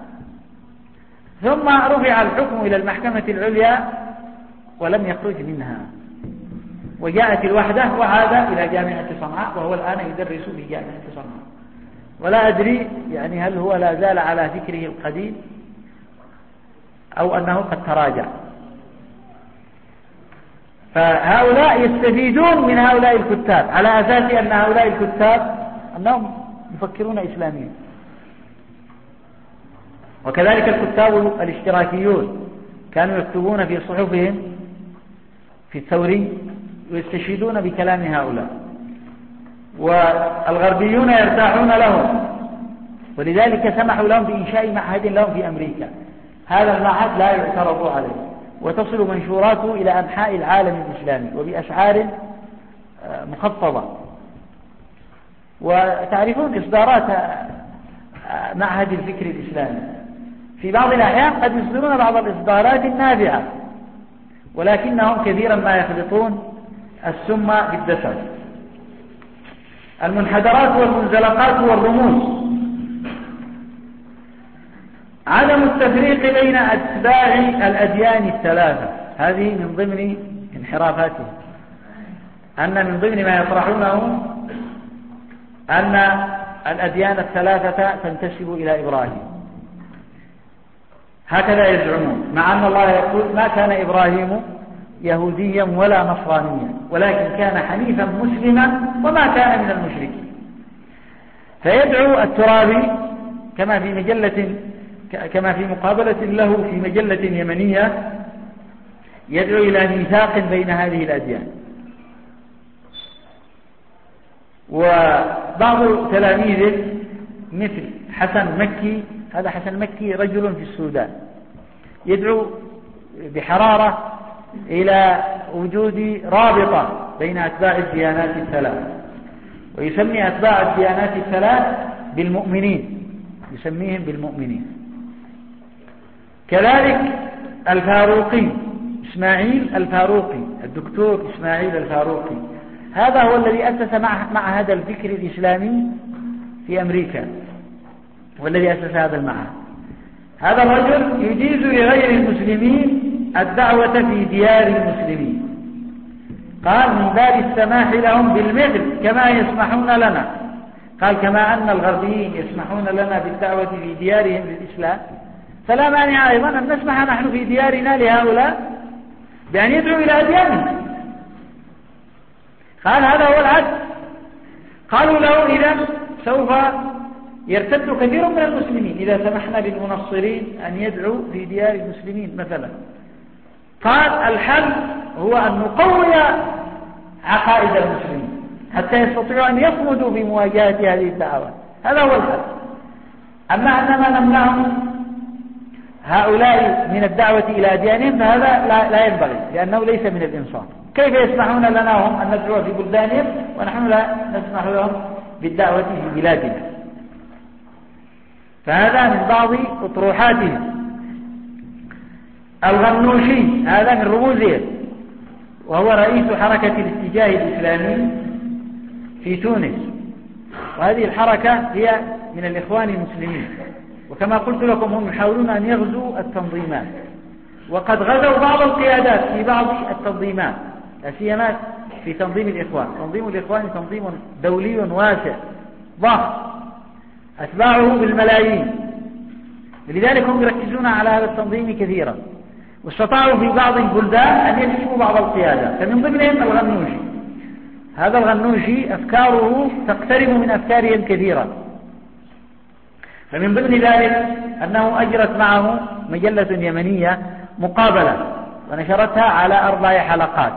ثم رفع الحكم إلى المحكمة العليا ولم يخرج منها، وجاءت الوحدة وعاد إلى جامعة صنعاء، وهو الآن يدرس في جامعة صنعاء. ولا أدري يعني هل هو لا زال على فكره القديم أو أنه قد تراجع. فهؤلاء يستفيدون من هؤلاء الكتاب على أساس أن هؤلاء الكتاب أنهم يفكرون إسلاميا. وكذلك الكتاب الاشتراكيون كانوا يكتبون في صحفهم في الثوري ويستشهدون بكلام هؤلاء، والغربيون يرتاحون لهم، ولذلك سمحوا لهم بإنشاء معهد لهم في أمريكا. هذا المعهد لا يعترض عليه، وتصل منشوراته إلى أنحاء العالم الإسلامي وبأسعار مخفضة. وتعرفون إصدارات معهد الفكر الإسلامي في بعض الأحيان قد يصدرون بعض الإصدارات النافعة، ولكنهم كثيرا ما يخلطون السم بالدسم. المنحدرات والمنزلقات والرموز، عدم التفريق بين أتباع الأديان الثلاثة، هذه من ضمن انحرافاتهم، أن من ضمن ما يطرحونه أن الأديان الثلاثة تنتسب إلى إبراهيم، هكذا يزعمون، مع أن الله يقول ما كان إبراهيم يهوديا ولا نصرانيا ولكن كان حنيفا مسلما وما كان من المشركين. فيدعو الترابي كما في مجلة كما في مقابلة له في مجلة يمنية، يدعو إلى ميثاق بين هذه الأديان. وبعض تلاميذه مثل حسن مكي، هذا حسن مكي رجل في السودان، يدعو بحرارة إلى وجود رابطة بين أتباع الديانات الثلاث، ويسمي أتباع الديانات الثلاث بالمؤمنين، يسميهم بالمؤمنين. كذلك الفاروقي إسماعيل الفاروقي، الدكتور إسماعيل الفاروقي، هذا هو الذي أسس معهد الفكر الإسلامي في أمريكا، والذي أسس هذا المعهد. هذا الرجل يجيز لغير المسلمين الدعوة في ديار المسلمين، قال من باب السماح لهم بالمثل كما يسمحون لنا، قال كما أن الغربيين يسمحون لنا بالدعوة في ديارهم للإسلام، فلا مانع أيضا أن نسمح نحن في ديارنا لهؤلاء بأن يدعوا إلى أديانهم. قال هذا هو العدل. قالوا له إذا سوف يرتد كثير من المسلمين إذا سمحنا للمنصرين أن يدعوا في ديار المسلمين مثلا. قال الحل هو أن نقوي عقائد المسلمين حتى يستطيعوا أن يصمدوا في مواجهة هذه الدعوات، هذا هو الحل. أما أننا نمنعهم هؤلاء من الدعوة إلى أديانهم فهذا لا, لا ينبغي، لأنه ليس من الإنصاف. كيف يسمحون لنا هم أن ندعو في بلدانهم ونحن لا نسمح لهم بالدعوة في بلادنا؟ فهذا من بعض أطروحاتهم. الغنوشي هذا من رموزه، وهو رئيس حركة الاتجاه الإسلامي في تونس، وهذه الحركة هي من الإخوان المسلمين، وكما قلت لكم هم يحاولون أن يغزوا التنظيمات، وقد غزوا بعض القيادات في بعض التنظيمات، لا سيما في تنظيم الإخوان. تنظيم الإخوان تنظيم دولي واسع ضخم أتباعه بالملايين، لذلك هم يركزون على هذا التنظيم كثيرا، واستطاعوا في بعض البلدان أن يجلبوا بعض القيادات، فمن ضمنهم الغنوشي. هذا الغنوشي أفكاره تقترب من أفكارهم كثيرا، فمن ضمن ذلك أنه أجرت معه مجلة يمنية مقابلة ونشرتها على أربع حلقات.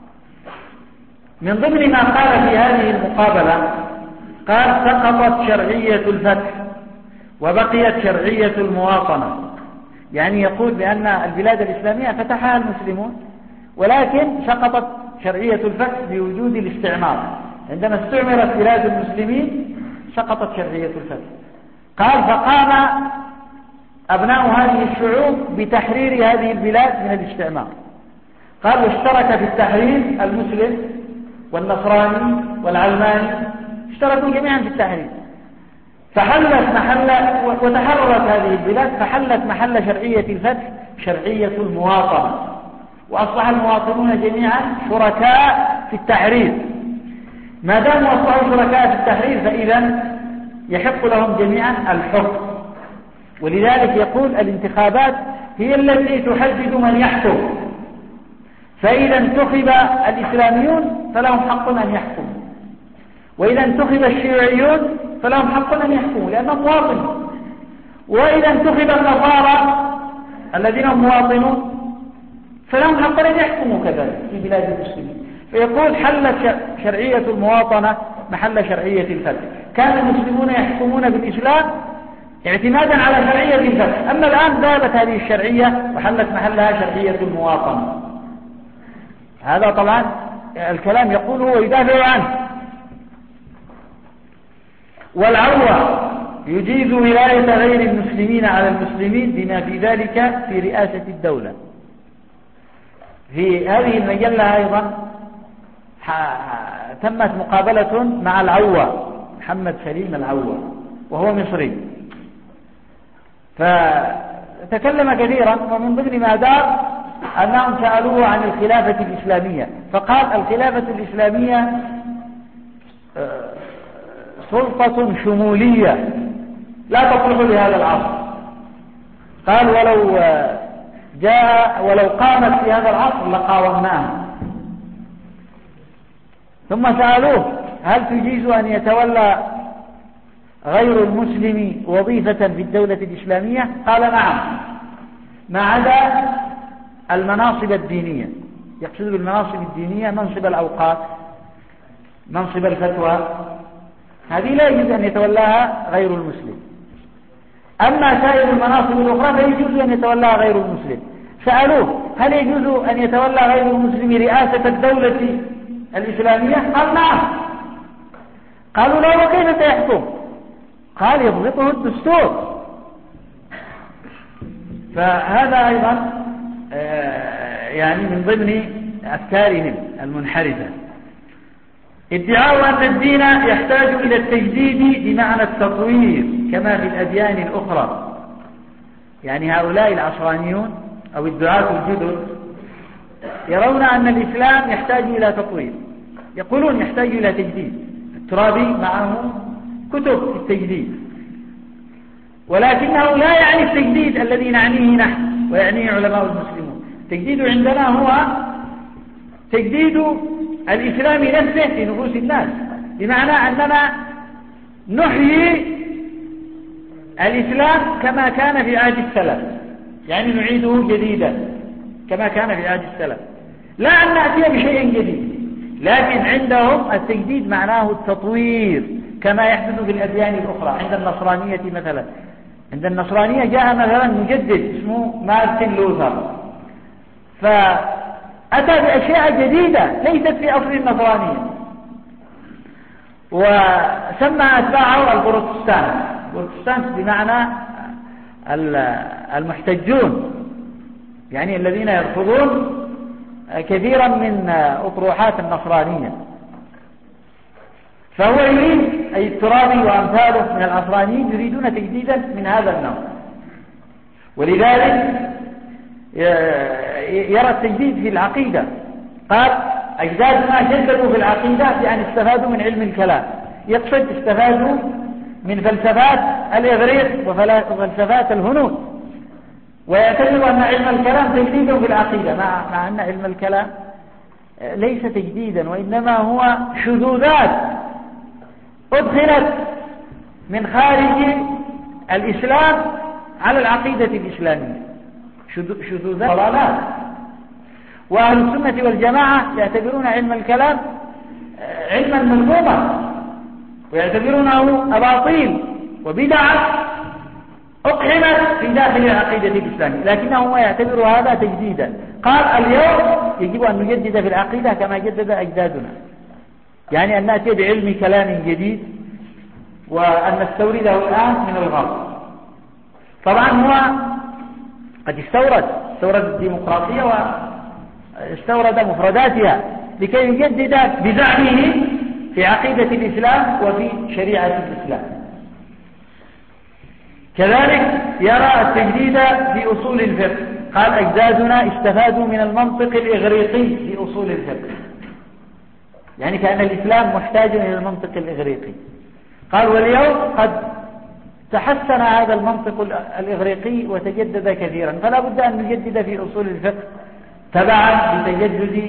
من ضمن ما قال في هذه المقابلة قال سقطت شرعية الفتح وبقيت شرعية المواطنة، يعني يقول بأن البلاد الإسلامية فتحها المسلمون، ولكن سقطت شرعية الفتح بوجود الاستعمار. عندما استعمرت بلاد المسلمين سقطت شرعية الفتح. قال فقام أبناء هذه الشعوب بتحرير هذه البلاد من الاستعمار. قال واشترك في التحرير المسلم والنصراني والعلماني، اشتركوا جميعا في التحرير، فحلت محل وتحررت هذه البلاد، فحلت محل شرعية الفتح شرعية المواطنة، وأصبح المواطنون جميعا شركاء في التحرير. ما داموا أصبحوا شركاء في التحرير فإذا يحق لهم جميعا الحكم، ولذلك يقول الانتخابات هي التي تحدد من يحكم، فإذا انتخب الإسلاميون فلهم حق أن يحكموا، وإذا انتخب الشيوعيون فلهم حق أن يحكموا لأنهم مواطنون، وإذا انتخب النصارى الذين هم مواطنون فلهم حق أن يحكموا كذلك في بلاد المسلمين. فيقول حلت شرعية المواطنة محل شرعية الفتح. كان المسلمون يحكمون بالإسلام اعتمادا على شرعية الفتح، أما الآن ذهبت هذه الشرعية وحلت محلها شرعية المواطنة. هذا طبعا الكلام يقوله ويدافع عنه. والعروة يجيز ولاية غير المسلمين على المسلمين بما في ذلك في رئاسة الدولة. في هذه المجلة أيضا تمت مقابلة مع العوة محمد سليم العوة، وهو مصري، فتكلم كثيرا، ومن ضمن ما دار أنهم سألوه عن الخلافة الإسلامية، فقال الخلافة الإسلامية سلطة شمولية لا تصلح لهذا العصر. قال ولو جاء ولو قامت في هذا العصر لقاومناها. ثم سألوه هل تجيز أن يتولى غير المسلم وظيفة في الدولة الإسلامية؟ قال نعم، ما عدا المناصب الدينية. يقصد بالمناصب الدينية منصب الأوقاف، منصب الفتوى، هذه لا يجوز أن يتولاها غير المسلم. أما سائر المناصب الأخرى فيجوز أن يتولاها غير المسلم. سألوه هل يجوز أن يتولى غير المسلم رئاسة الدولة الإسلامية؟ قال نعم. قالوا له وكيف سيحكم؟ قال يضبطه الدستور. فهذا أيضا يعني من ضمن أفكارهم المنحرفة ادعاء أن الدين يحتاج إلى التجديد بمعنى التطوير كما في الأديان الأخرى. يعني هؤلاء العصرانيون أو الدعاة الجدد يرون أن الإسلام يحتاج إلى تطوير، يقولون يحتاج إلى تجديد. الترابي معه كتب في التجديد، ولكنه لا يعني التجديد الذي نعنيه نحن ويعنيه علماء المسلمون. التجديد عندنا هو تجديد الإسلام نفسه في نفوس الناس، بمعنى أننا نحيي الإسلام كما كان في عهد السلف، يعني نعيده جديدا كما كان في عهد السلف، لا أن نأتي بشيء جديد. لكن عندهم التجديد معناه التطوير كما يحدث في الأديان الأخرى. عند النصرانية مثلا، عند النصرانية جاء مثلا مجدد اسمه مارتن لوثر، فأتى بأشياء جديدة ليست في أصل النصرانية، وسمى أتباعه البروتستانت. البروتستانت بمعنى المحتجون، يعني الذين يرفضون كثيرا من أطروحات النصرانية. فهو يريد، أي الترابي وأمثاله من العصرانيين يريدون تجديدا من هذا النوع، ولذلك يرى التجديد في العقيدة. قال أجدادنا جددوا في العقيدة بأن استفادوا من علم الكلام، يقصد استفادوا من فلسفات الإغريق وفلسفات الهنود، ويعتبر أن علم الكلام تجديد في العقيدة، مع, مع أن علم الكلام ليس تجديدا، وإنما هو شذوذات أدخلت من خارج الإسلام على العقيدة الإسلامية، شذوذات ضلالات. وأهل السنة والجماعة يعتبرون علم الكلام علما مذموما، ويعتبرونه أباطيل وبدع أقحمت في داخل العقيدة الإسلامية، لكنه هو يعتبر هذا تجديدا. قال اليوم يجب أن نجدد في العقيدة كما جدد أجدادنا، يعني أن نأتي بعلم كلام جديد وأن نستورده الآن من الغرب. طبعا هو قد استورد استورد الديمقراطية واستورد مفرداتها لكي يجدد بزعمه في عقيدة الإسلام وفي شريعة الإسلام. كذلك يرى التجديد في أصول الفقه. قال أجدادنا استفادوا من المنطق الإغريقي في أصول الفقه، يعني كأن الإسلام محتاج إلى المنطق الإغريقي. قال واليوم قد تحسن هذا المنطق الإغريقي وتجدد كثيرا، فلا بد أن نجدد في أصول الفقه تبعا لتجدد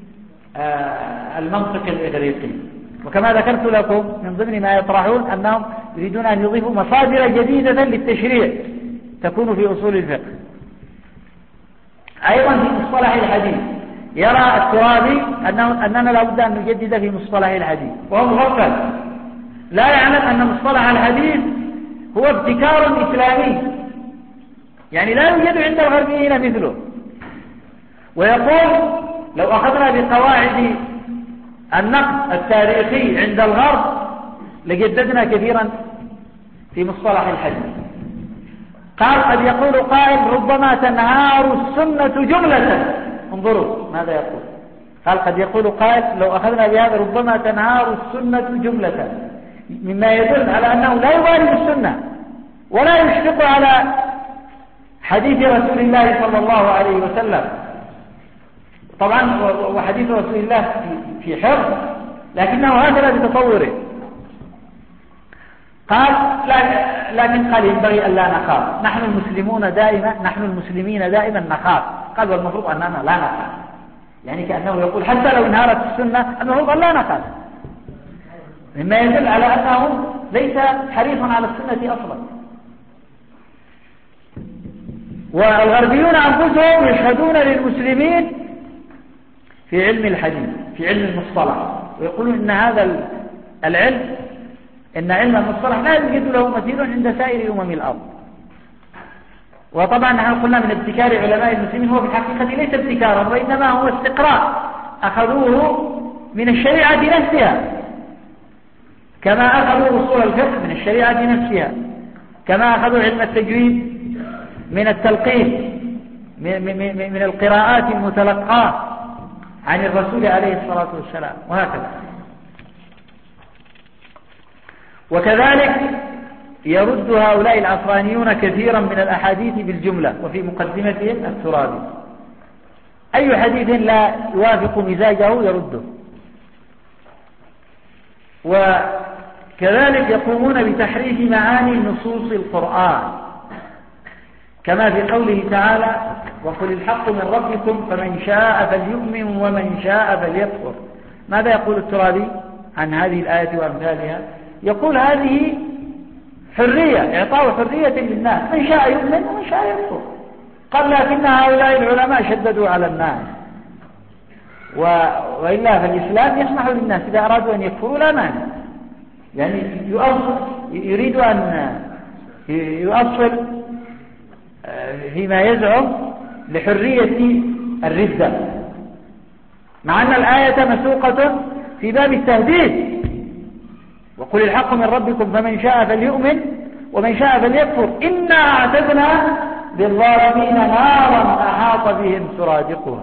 المنطق الإغريقي. وكما ذكرت لكم من ضمن ما يطرحون أنهم يريدون أن يضيفوا مصادر جديدة للتشريع تكون في أصول الفقه. أيضا في مصطلح الحديث يرى الترابي أنه أننا لا بد أن نجدد في مصطلح الحديث، وهو مغفل لا يعلم أن مصطلح الحديث هو ابتكار إسلامي، يعني لا يوجد عند الغربيين مثله. ويقول لو أخذنا بقواعد النقد التاريخي عند الغرب لجددنا كثيرا في مصطلح الحديث. قال قد يقول قائل ربما تنهار السنة جملة. انظروا ماذا يقول. قال قد يقول قائل لو أخذنا بهذا ربما تنهار السنة جملة، مما يدل على أنه لا يبالي بالسنة ولا يشفق على حديث رسول الله صلى الله عليه وسلم. طبعا وحديث رسول الله في حفظ، لكنه هكذا بتطوره. قال لكن قال ينبغي أن لا نخاف، نحن المسلمون دائما نحن المسلمين دائما نخاف. قال والمفروض أننا لا نخاف، يعني كأنه يقول حتى لو انهارت السنة المفروض أن لا نخاف، مما يدل على أنه ليس حريصا على السنة أصلا. والغربيون أنفسهم يشهدون للمسلمين في علم الحديث في علم المصطلح، ويقولون إن هذا العلم إن علم المصطلح لا يوجد له مثيل عند سائر أمم الأرض. وطبعا نحن قلنا من ابتكار علماء المسلمين هو في الحقيقة ليس ابتكارا، وإنما هو استقراء أخذوه من الشريعة نفسها، كما أخذوا أصول الفقه من الشريعة نفسها، كما أخذوا علم التجويد من التلقين من القراءات المتلقاة عن الرسول عليه الصلاة والسلام، وهكذا. وكذلك يرد هؤلاء العصرانيون كثيرا من الأحاديث بالجملة، وفي مقدمتهم الترابي أي حديث لا يوافق مزاجه يرده. وكذلك يقومون بتحريف معاني نصوص القرآن، كما في قوله تعالى: وقل الحق من ربكم فمن شاء فليؤمن ومن شاء فليكفر. ماذا يقول الترابي عن هذه الآية وأمثالها؟ يقول هذه حرية، إعطاء حرية للناس، من شاء يؤمن ومن شاء يكفر. قال: لكن هؤلاء العلماء شددوا على الناس، وإلا فالإسلام يسمح للناس إذا أرادوا أن يكفروا لا مانع، يعني يريد أن يؤصل فيما يزعم لحرية الردة، مع أن الآية مسوقة في باب التهديد: وقل الحق من ربكم فمن شاء فليؤمن ومن شاء فليكفر إنا أعتدنا للظالمين نارا أحاط بهم سرادقها.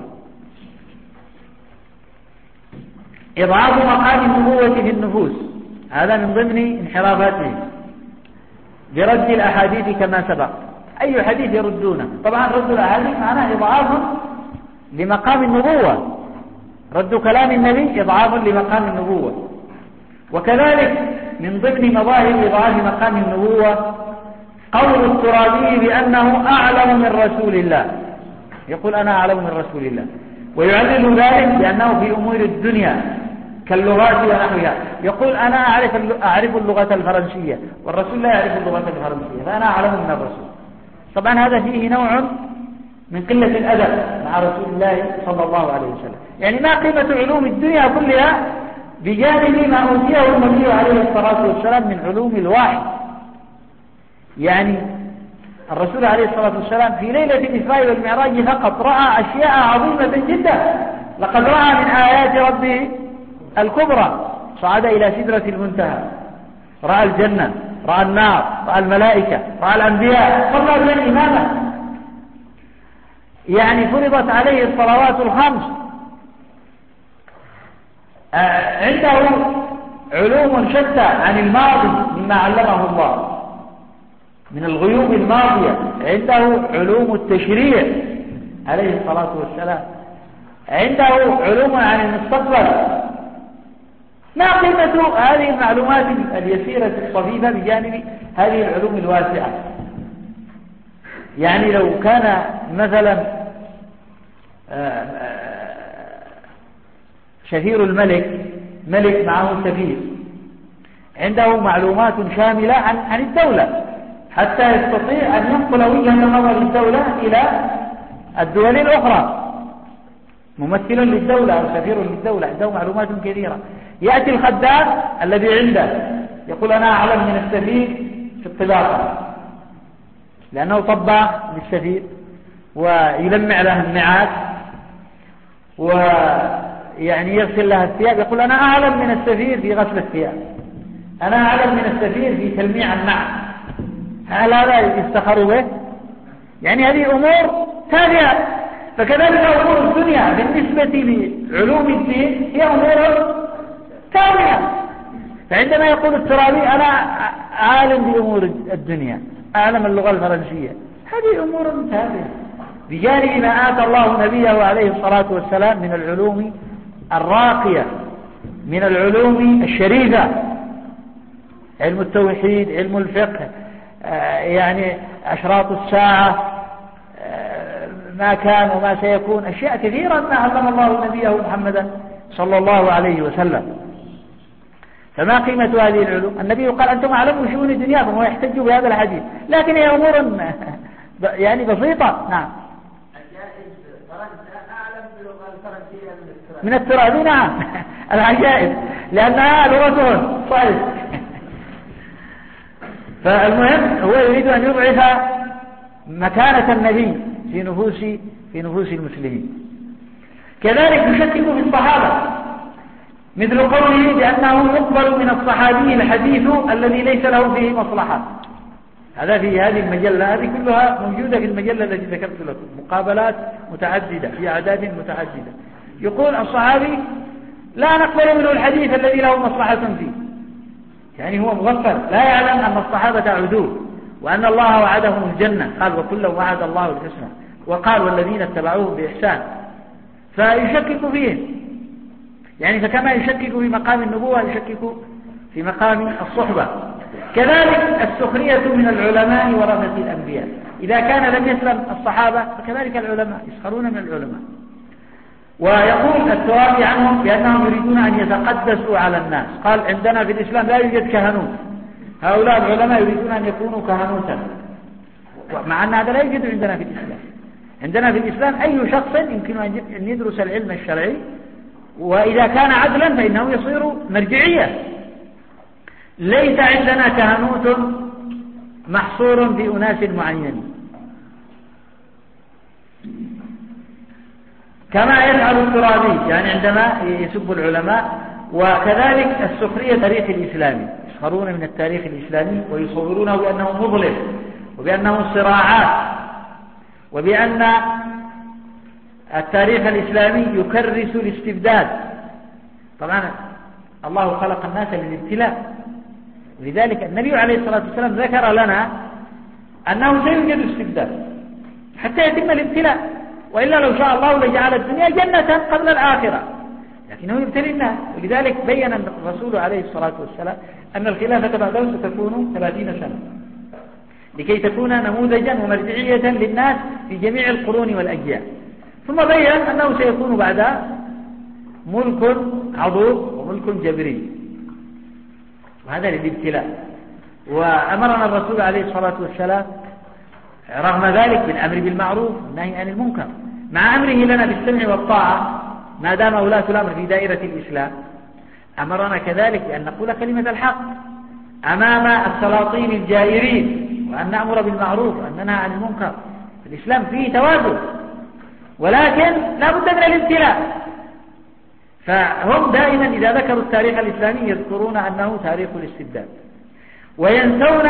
إضعاف مقام النبوة في النفوس، هذا من ضمن انحرافاتهم برد الأحاديث كما سبق. أي حديث يردونه؟ طبعا رد الأحاديث معناه إضعاف لمقام النبوة، رد كلام النبي إضعاف لمقام النبوة. وكذلك من ضمن مظاهر إضعاف مقام النبوة قول الترابي بأنه أعلم من رسول الله، يقول: أنا أعلم من رسول الله، ويعلل ذلك بأنه في أمور الدنيا كاللغات ونحوها، يقول: أنا أعرف أعرف اللغة الفرنسية والرسول لا يعرف اللغة الفرنسية، فأنا أعلم من الرسول. طبعا هذا فيه نوع من قلة الأدب مع رسول الله صلى الله عليه وسلم. يعني ما قيمة علوم الدنيا كلها بجانب ما أوتيه النبي عليه الصلاة والسلام من علوم الوحي؟ يعني الرسول عليه الصلاة والسلام في ليلة الإسراء والمعراج فقط رأى أشياء عظيمة جدا، لقد رأى من آيات ربه الكبرى، صعد إلى سدرة المنتهى، رأى الجنة، رأى النار، رأى الملائكة، رأى الأنبياء، صلى الليل إماما. يعني فرضت عليه الصلوات الخمس، عنده علوم شتى عن الماضي مما علمه الله من الغيوب الماضية، عنده علوم التشريع عليه الصلاة والسلام، عنده علوم عن المستقبل. ما قيمة هذه المعلومات اليسيرة الطفيفة بجانب هذه العلوم الواسعة؟ يعني لو كان مثلا شفير الملك ملك معه سفير، عنده معلومات شاملة عن عن الدولة حتى يستطيع أن ينقل وجهة نظر الدولة إلى الدول الأخرى، ممثل للدولة أو سفير للدولة، عنده معلومات كثيرة. يأتي الخدام الذي عنده يقول: أنا أعلم من السفير في الطباخة، لأنه طباخ للسفير ويلمع له النعات ويعني يغسل لها الثياب، يقول: أنا أعلم من السفير في غسل الثياب، أنا أعلم من السفير في تلميع النعم. هل هذا يستخر به؟ يعني هذه أمور تابعة. فكذلك أمور الدنيا بالنسبة لعلوم الدين هي أمور تابعة. فعندما يقول الترابي: أنا عالم بأمور الدنيا، أعلم اللغة الفرنسية، هذه أمور تابعة بجانب ما آتى الله نبيه عليه الصلاة والسلام من العلوم الراقية، من العلوم الشريفة، علم التوحيد، علم الفقه، يعني أشراط الساعة، ما كان وما سيكون، أشياء كثيرة ما علم الله نبيه محمدا صلى الله عليه وسلم. فما قيمة هذه العلوم؟ النبي قال: أنتم أعلموا شؤون دنياكم، ويحتج بهذا الحديث، لكن هي أمور يعني بسيطة. نعم. الجائز فرنسا أعلم باللغة الفرنسية من الترابي. نعم. العجائز لأنها لغتهم صحيح. فالمهم هو يريد أن يضعف مكانة النبي في نفوس في نفوس المسلمين. كذلك يشكك في الصحابة، مثل قوله بأنه يقبل من الصحابي الحديث الذي ليس له فيه مصلحة. هذا في هذه المجلة، هذه كلها موجودة في المجلة التي ذكرت لكم، مقابلات متعددة في أعداد متعددة. يقول الصحابي لا نقبل منه الحديث الذي له مصلحة فيه، يعني هو مغفل لا يعلم أن الصحابة عدول وأن الله وعدهم الجنة، قال وكلا وعد الله الحسنى، وقال والذين اتبعوه بإحسان، فيشكك فيه، يعني فكما يشكك في مقام النبوة يشكك في مقام الصحبة. كذلك السخرية من العلماء ورثة الأنبياء، إذا كان لم يسلم الصحابة فكذلك العلماء يسخرون من العلماء. ويقول الترابي عنهم بأنهم يريدون أن يتقدسوا على الناس، قال عندنا في الإسلام لا يوجد كهنوت، هؤلاء العلماء يريدون أن يكونوا كهنوتا، مع أن هذا لا يوجد عندنا في الإسلام. عندنا في الإسلام أي شخص يمكن أن يدرس العلم الشرعي، وإذا كان عدلا فإنه يصير مرجعية. ليس عندنا كهنوت محصور بأناس معينين كما يفعل الترابي، يعني عندما يسب العلماء. وكذلك السخرية التاريخ الإسلامي، يسخرون من التاريخ الإسلامي ويصورونه بأنه مظلم وبأنه صراعات، وبأن التاريخ الإسلامي يكرس الاستبداد. طبعا الله خلق الناس للابتلاء، ولذلك النبي عليه الصلاة والسلام ذكر لنا أنه سيوجد استبداد حتى يتم الابتلاء، وإلا لو شاء الله لجعل الدنيا جنة قبل الآخرة، لكنه يبتلي الناس. ولذلك بين الرسول عليه الصلاة والسلام أن الخلافة بعده ستكون ثلاثين سنة لكي تكون نموذجا ومرجعية للناس في جميع القرون والأجيال. ثم بين أنه سيكون بعدها ملك عضوض وملك جبري، وهذا للابتلاء. وأمرنا الرسول عليه الصلاة والسلام رغم ذلك بالأمر بالمعروف والنهي عن المنكر، مع أمره لنا بالسمع والطاعة ما دام ولاة الأمر في دائرة الإسلام. أمرنا كذلك بأن نقول كلمة الحق أمام السلاطين الجائرين، وأن نأمر بالمعروف وأن ننهى عن المنكر. الإسلام فيه توازن، ولكن لا بد من الابتلاء. فهم دائما إذا ذكروا التاريخ الإسلامي يذكرون أنه تاريخ الاستبداد، وينسون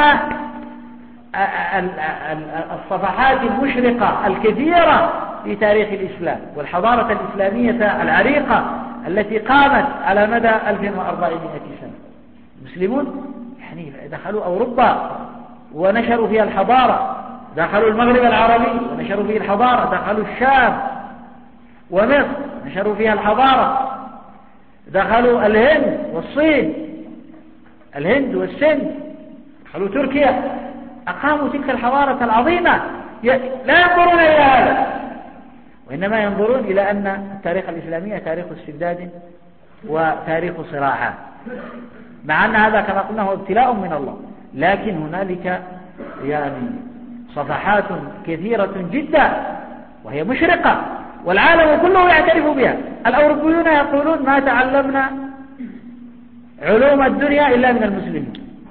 الصفحات المشرقة الكثيرة في تاريخ الإسلام والحضارة الإسلامية العريقة التي قامت على مدى ألف وأربعمائة سنة. المسلمون يعني دخلوا أوروبا ونشروا فيها الحضارة، دخلوا المغرب العربي ونشروا فيه الحضارة، دخلوا الشام ومصر نشروا فيها الحضارة، دخلوا الهند والصين، الهند والسند، دخلوا تركيا، أقاموا تلك الحضارة العظيمة. لا ينظرون إلى هذا، وإنما ينظرون إلى أن التاريخ الإسلامي تاريخ استبداد وتاريخ صراعات، مع أن هذا كما قلنا هو ابتلاء من الله. لكن هنالك يعني صفحات كثيرة جدا وهي مشرقة والعالم كله يعترف بها. الأوروبيون يقولون ما تعلمنا علوم الدنيا إلا من المسلمين.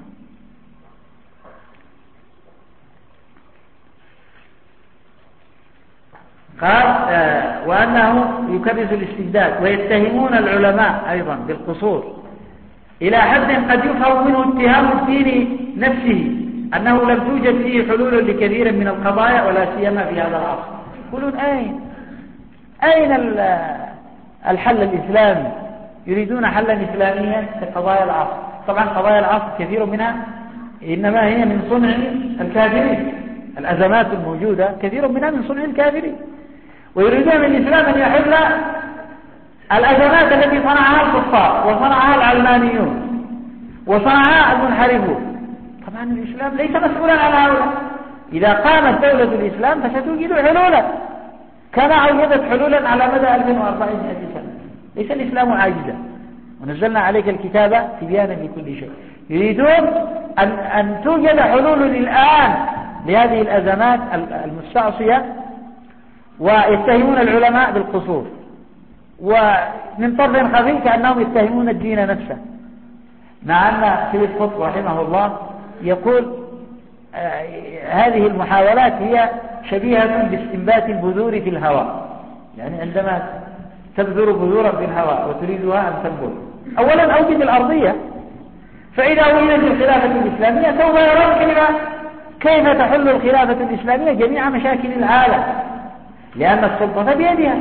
قال آه وأنه يكرس الاستبداد، ويتهمون العلماء أيضا بالقصور إلى حد قد يفهم منه اتهام الدين نفسه أنه لم توجد فيه حلول لكثير من القضايا ولا سيما في هذا العصر. يقولون أين أين الحل الإسلامي؟ يريدون حلا إسلاميا في قضايا العصر. طبعا قضايا العصر كثير منها إنما هي من صنع الكافرين، الأزمات الموجودة كثير منها من صنع الكافرين، ويريدون من الإسلام أن يحل الأزمات التي صنعها الكفار وصنعها العلمانيون وصنعها المنحرفون. طبعا الإسلام ليس مسؤولا عن هؤلاء. إذا قامت دولة الإسلام فستوجد حلولا كما أوجدت حلولا على مدى ألف وأربعمائة سنة. ليس الإسلام عاجزا، ونزلنا عليك الكتاب تبيانا لكل شيء. يريدون أن, أن توجد حلول الآن لهذه الأزمات المستعصية، ويتهمون العلماء بالقصور، ومن طرف خفي كأنهم يتهمون الدين نفسه، مع أن سيد قطب رحمه الله يقول آه هذه المحاولات هي شبيهة باستنبات البذور في الهواء، يعني عندما تبذر بذورا في الهواء وتريدها أن تنبت، أولا أوجد الأرضية، فإذا وجدت الخلافة الإسلامية سوف يرون كلمة كيف تحل الخلافة الإسلامية جميع مشاكل العالم؟ لأن السلطة بيدها.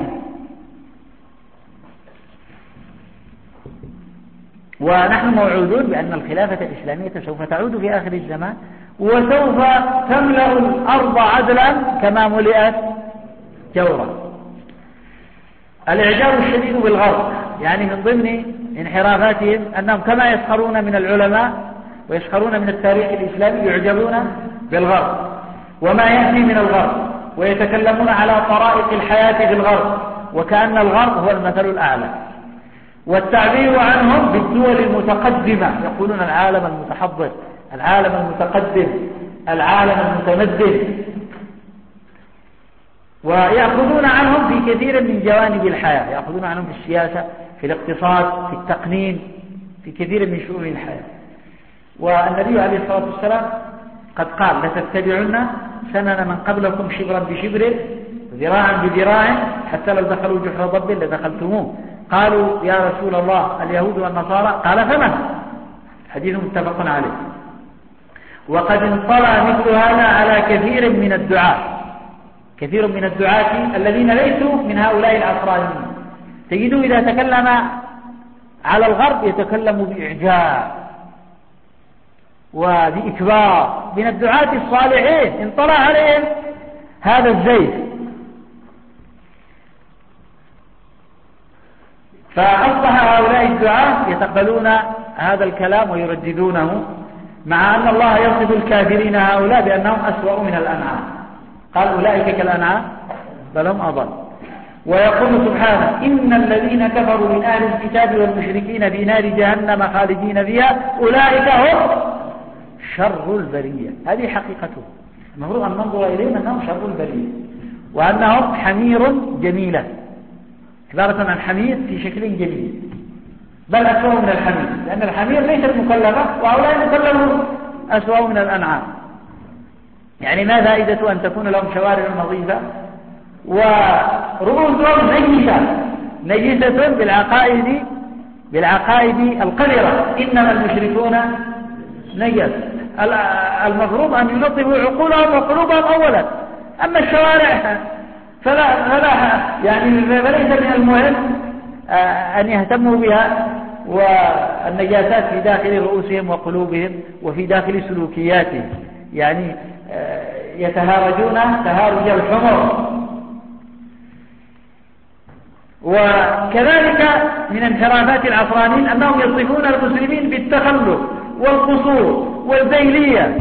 ونحن موعودون بأن الخلافة الإسلامية سوف تعود في آخر الزمان، وسوف تملأ الأرض عدلا كما ملئت جورا. الإعجاب الشديد بالغرب، يعني من ضمن انحرافاتهم أنهم كما يسخرون من العلماء ويسخرون من التاريخ الإسلامي يعجبون بالغرب وما يأتي من الغرب، ويتكلمون على طرائق الحياة في الغرب وكأن الغرب هو المثل الأعلى، والتعبير عنهم بالدول المتقدمة، يقولون العالم المتحضر، العالم المتقدم، العالم المتمدن، ويأخذون عنهم في كثير من جوانب الحياة، يأخذون عنهم في السياسة، في الاقتصاد، في التقنين، في كثير من شؤون الحياة. والنبي عليه الصلاة والسلام قد قال: لتتبعن سنن من قبلكم شبرا بشبر ذراعا بذراع حتى لو دخلوا جحر ضب لدخلتموه. قالوا: يا رسول الله اليهود والنصارى؟ قال: فمن؟ حديث متفق عليه. وقد انطلع مثل هذا على كثير من الدعاة، كثير من الدعاة الذين ليسوا من هؤلاء العصرانيين، تجدوا إذا تكلم على الغرب يتكلم بإعجاب وبإكبار. من الدعاة الصالحين انطلع عليهم هذا الزيف، فأصبح هؤلاء الدعاة يتقبلون هذا الكلام ويرددونه، مع أن الله يصف الكافرين هؤلاء بأنهم أسوأ من الأنعام، قال: أولئك كالأنعام بل هم أضل. ويقول سبحانه: إن الذين كفروا من أهل الكتاب والمشركين في نار جهنم خالدين فيها أولئك هم شر البرية. هذه حقيقته، المفروض أن ننظر إليهم أنهم شر البرية، وأنهم حمير جميلة، عبارة عن حمير في شكل جميل، بل أسوأ من الحمير، لأن الحمير ليست مكلفة وهؤلاء مكلفون أسوأ من الأنعام. يعني ما فائدة أن تكون لهم شوارع نظيفة ورؤوسهم نجسة نجسة بالعقائد بالعقائد القذرة؟ إنما المشركون نجس. المفروض أن ينظفوا عقولهم وقلوبهم أولا، أما الشوارع فلا, فلا يعني فليس من المهم أن يهتموا بها، والنجاسات في داخل رؤوسهم وقلوبهم وفي داخل سلوكياتهم، يعني يتهارجون تهارج الحمر. وكذلك من انحرافات العصرانيين أنهم يصفون المسلمين بالتخلف والقصور والذيلية،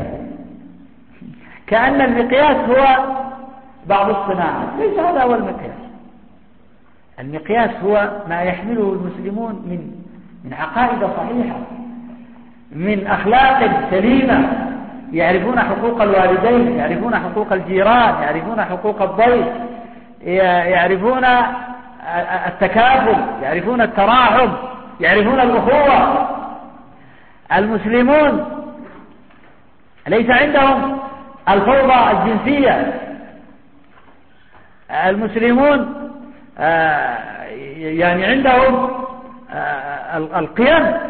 كأن المقياس هو بعض الصناعات. ليس هذا هو المقياس. المقياس هو ما يحمله المسلمون من من عقائد صحيحة، من أخلاق سليمة، يعرفون حقوق الوالدين، يعرفون حقوق الجيران، يعرفون حقوق الضيف، يعرفون التكافل، يعرفون التراحم، يعرفون الأخوة. المسلمون ليس عندهم الفوضى الجنسية، المسلمون يعني عندهم القيم.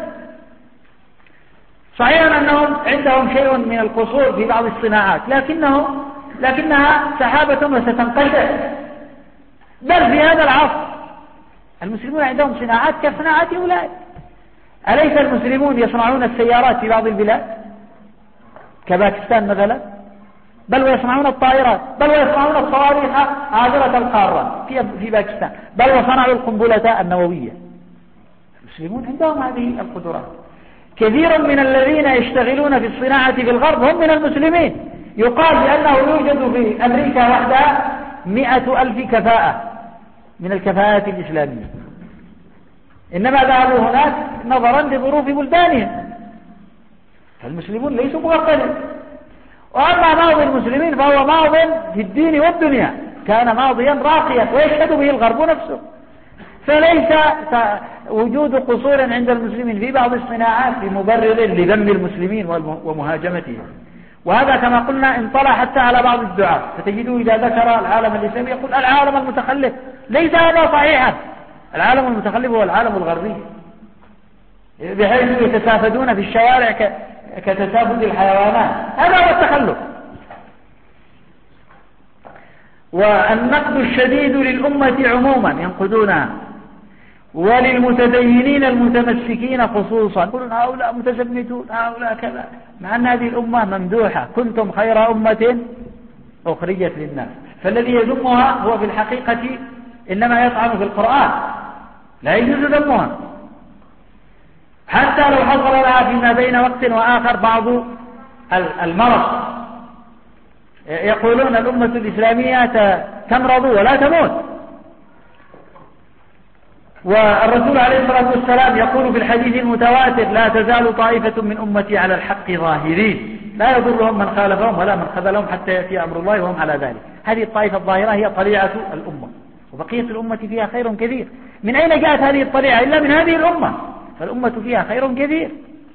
صحيح أنهم عندهم شيء من القصور في بعض الصناعات، لكنه لكنها سحابة وستنقشع. بل في هذا العصر المسلمون عندهم صناعات كصناعات أولئك. أليس المسلمون يصنعون السيارات في بعض البلاد كباكستان مثلا؟ بل ويصنعون الطائرات، بل ويصنعون الصواريخ عابرة القارة في في باكستان، بل وصنعوا القنبلة النووية. المسلمون عندهم هذه القدرات. كثير من الذين يشتغلون في الصناعة في الغرب هم من المسلمين. يقال بأنه يوجد في أمريكا وحدها مئة ألف كفاءة من الكفاءات الإسلامية، إنما ذهبوا هناك نظرا لظروف بلدانهم. فالمسلمون ليسوا مغفلين. وأما ماضي المسلمين فهو ماض في الدين والدنيا، كان ماضيا راقيا ويشهد به الغرب نفسه. فليس وجود قصور عند المسلمين في بعض الصناعات بمبرر لذم المسلمين ومهاجمتهم. وهذا كما قلنا انطلع حتى على بعض الدعاة، فتجدوا إذا ذكر العالم الإسلامي يقول العالم المتخلف. ليس هذا صحيحا. العالم المتخلف هو العالم الغربي، بحيث يتسافدون في الشوارع كتسافد الحيوانات. هذا هو التخلف. والنقد الشديد للأمة عموما ينقدونها، وللمتدينين المتمسكين خصوصا يقولون هؤلاء متزمتون هؤلاء كذا، مع أن هذه الأمة ممدوحة كنتم خير أمة أخرجت للناس. فالذي يذمها هو في الحقيقة إنما يطعن في القرآن، لا يجوز ذمها حتى لو حصل لها فيما بين وقت وآخر بعض المرض. يقولون الأمة الإسلامية تمرض ولا تموت، والرسول عليه الصلاة والسلام يقول في الحديث المتواتر لا تزال طائفة من أمتي على الحق ظاهرين لا يضرهم من خالفهم ولا من خذلهم حتى يأتي أمر الله وهم على ذلك. هذه الطائفة الظاهرة هي طليعة الأمة، وبقية الأمة فيها خير كثير. من أين جاءت هذه الطليعة إلا من هذه الأمة؟ فالأمة فيها خير كثير.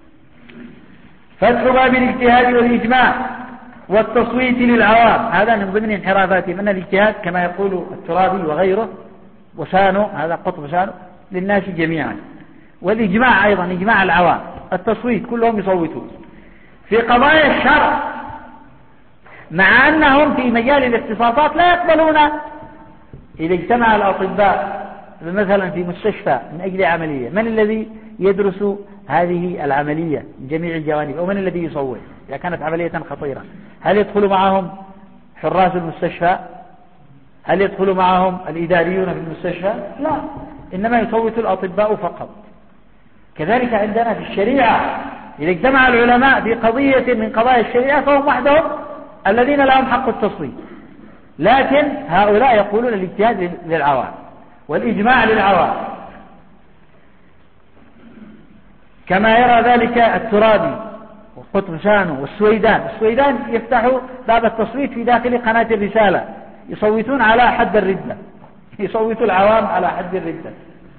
فتح باب الاجتهاد والإجماع والتصويت للعوام، هذا من ضمن انحرافاتهم أن الاجتهاد كما يقول الترابي وغيره وسانو، هذا قطب سانو للناس جميعا، والإجماع أيضا إجماع العوام، التصويت كلهم يصوتون في قضايا الشرع، مع أنهم في مجال الاختصاصات لا يقبلون. إذا اجتمع الأطباء مثلا في مستشفى من أجل عملية، من الذي يدرس هذه العملية من جميع الجوانب، أو من الذي يصوت إذا كانت عملية خطيرة؟ هل يدخل معهم حراس المستشفى؟ هل يدخل معهم الإداريون في المستشفى؟ لا، إنما يصوت الأطباء فقط. كذلك عندنا في الشريعة إذا اجتمع العلماء في قضية من قضايا الشريعة فهم وحدهم الذين لهم حق التصويت، لكن هؤلاء يقولون الاجتهاد للعوام والإجماع للعوام، كما يرى ذلك الترابي وقطب سانو والسويدان. السويدان يفتحوا باب التصويت في داخل قناة الرسالة، يصوتون على حد الردة، يصوتوا العوام على حد الردة.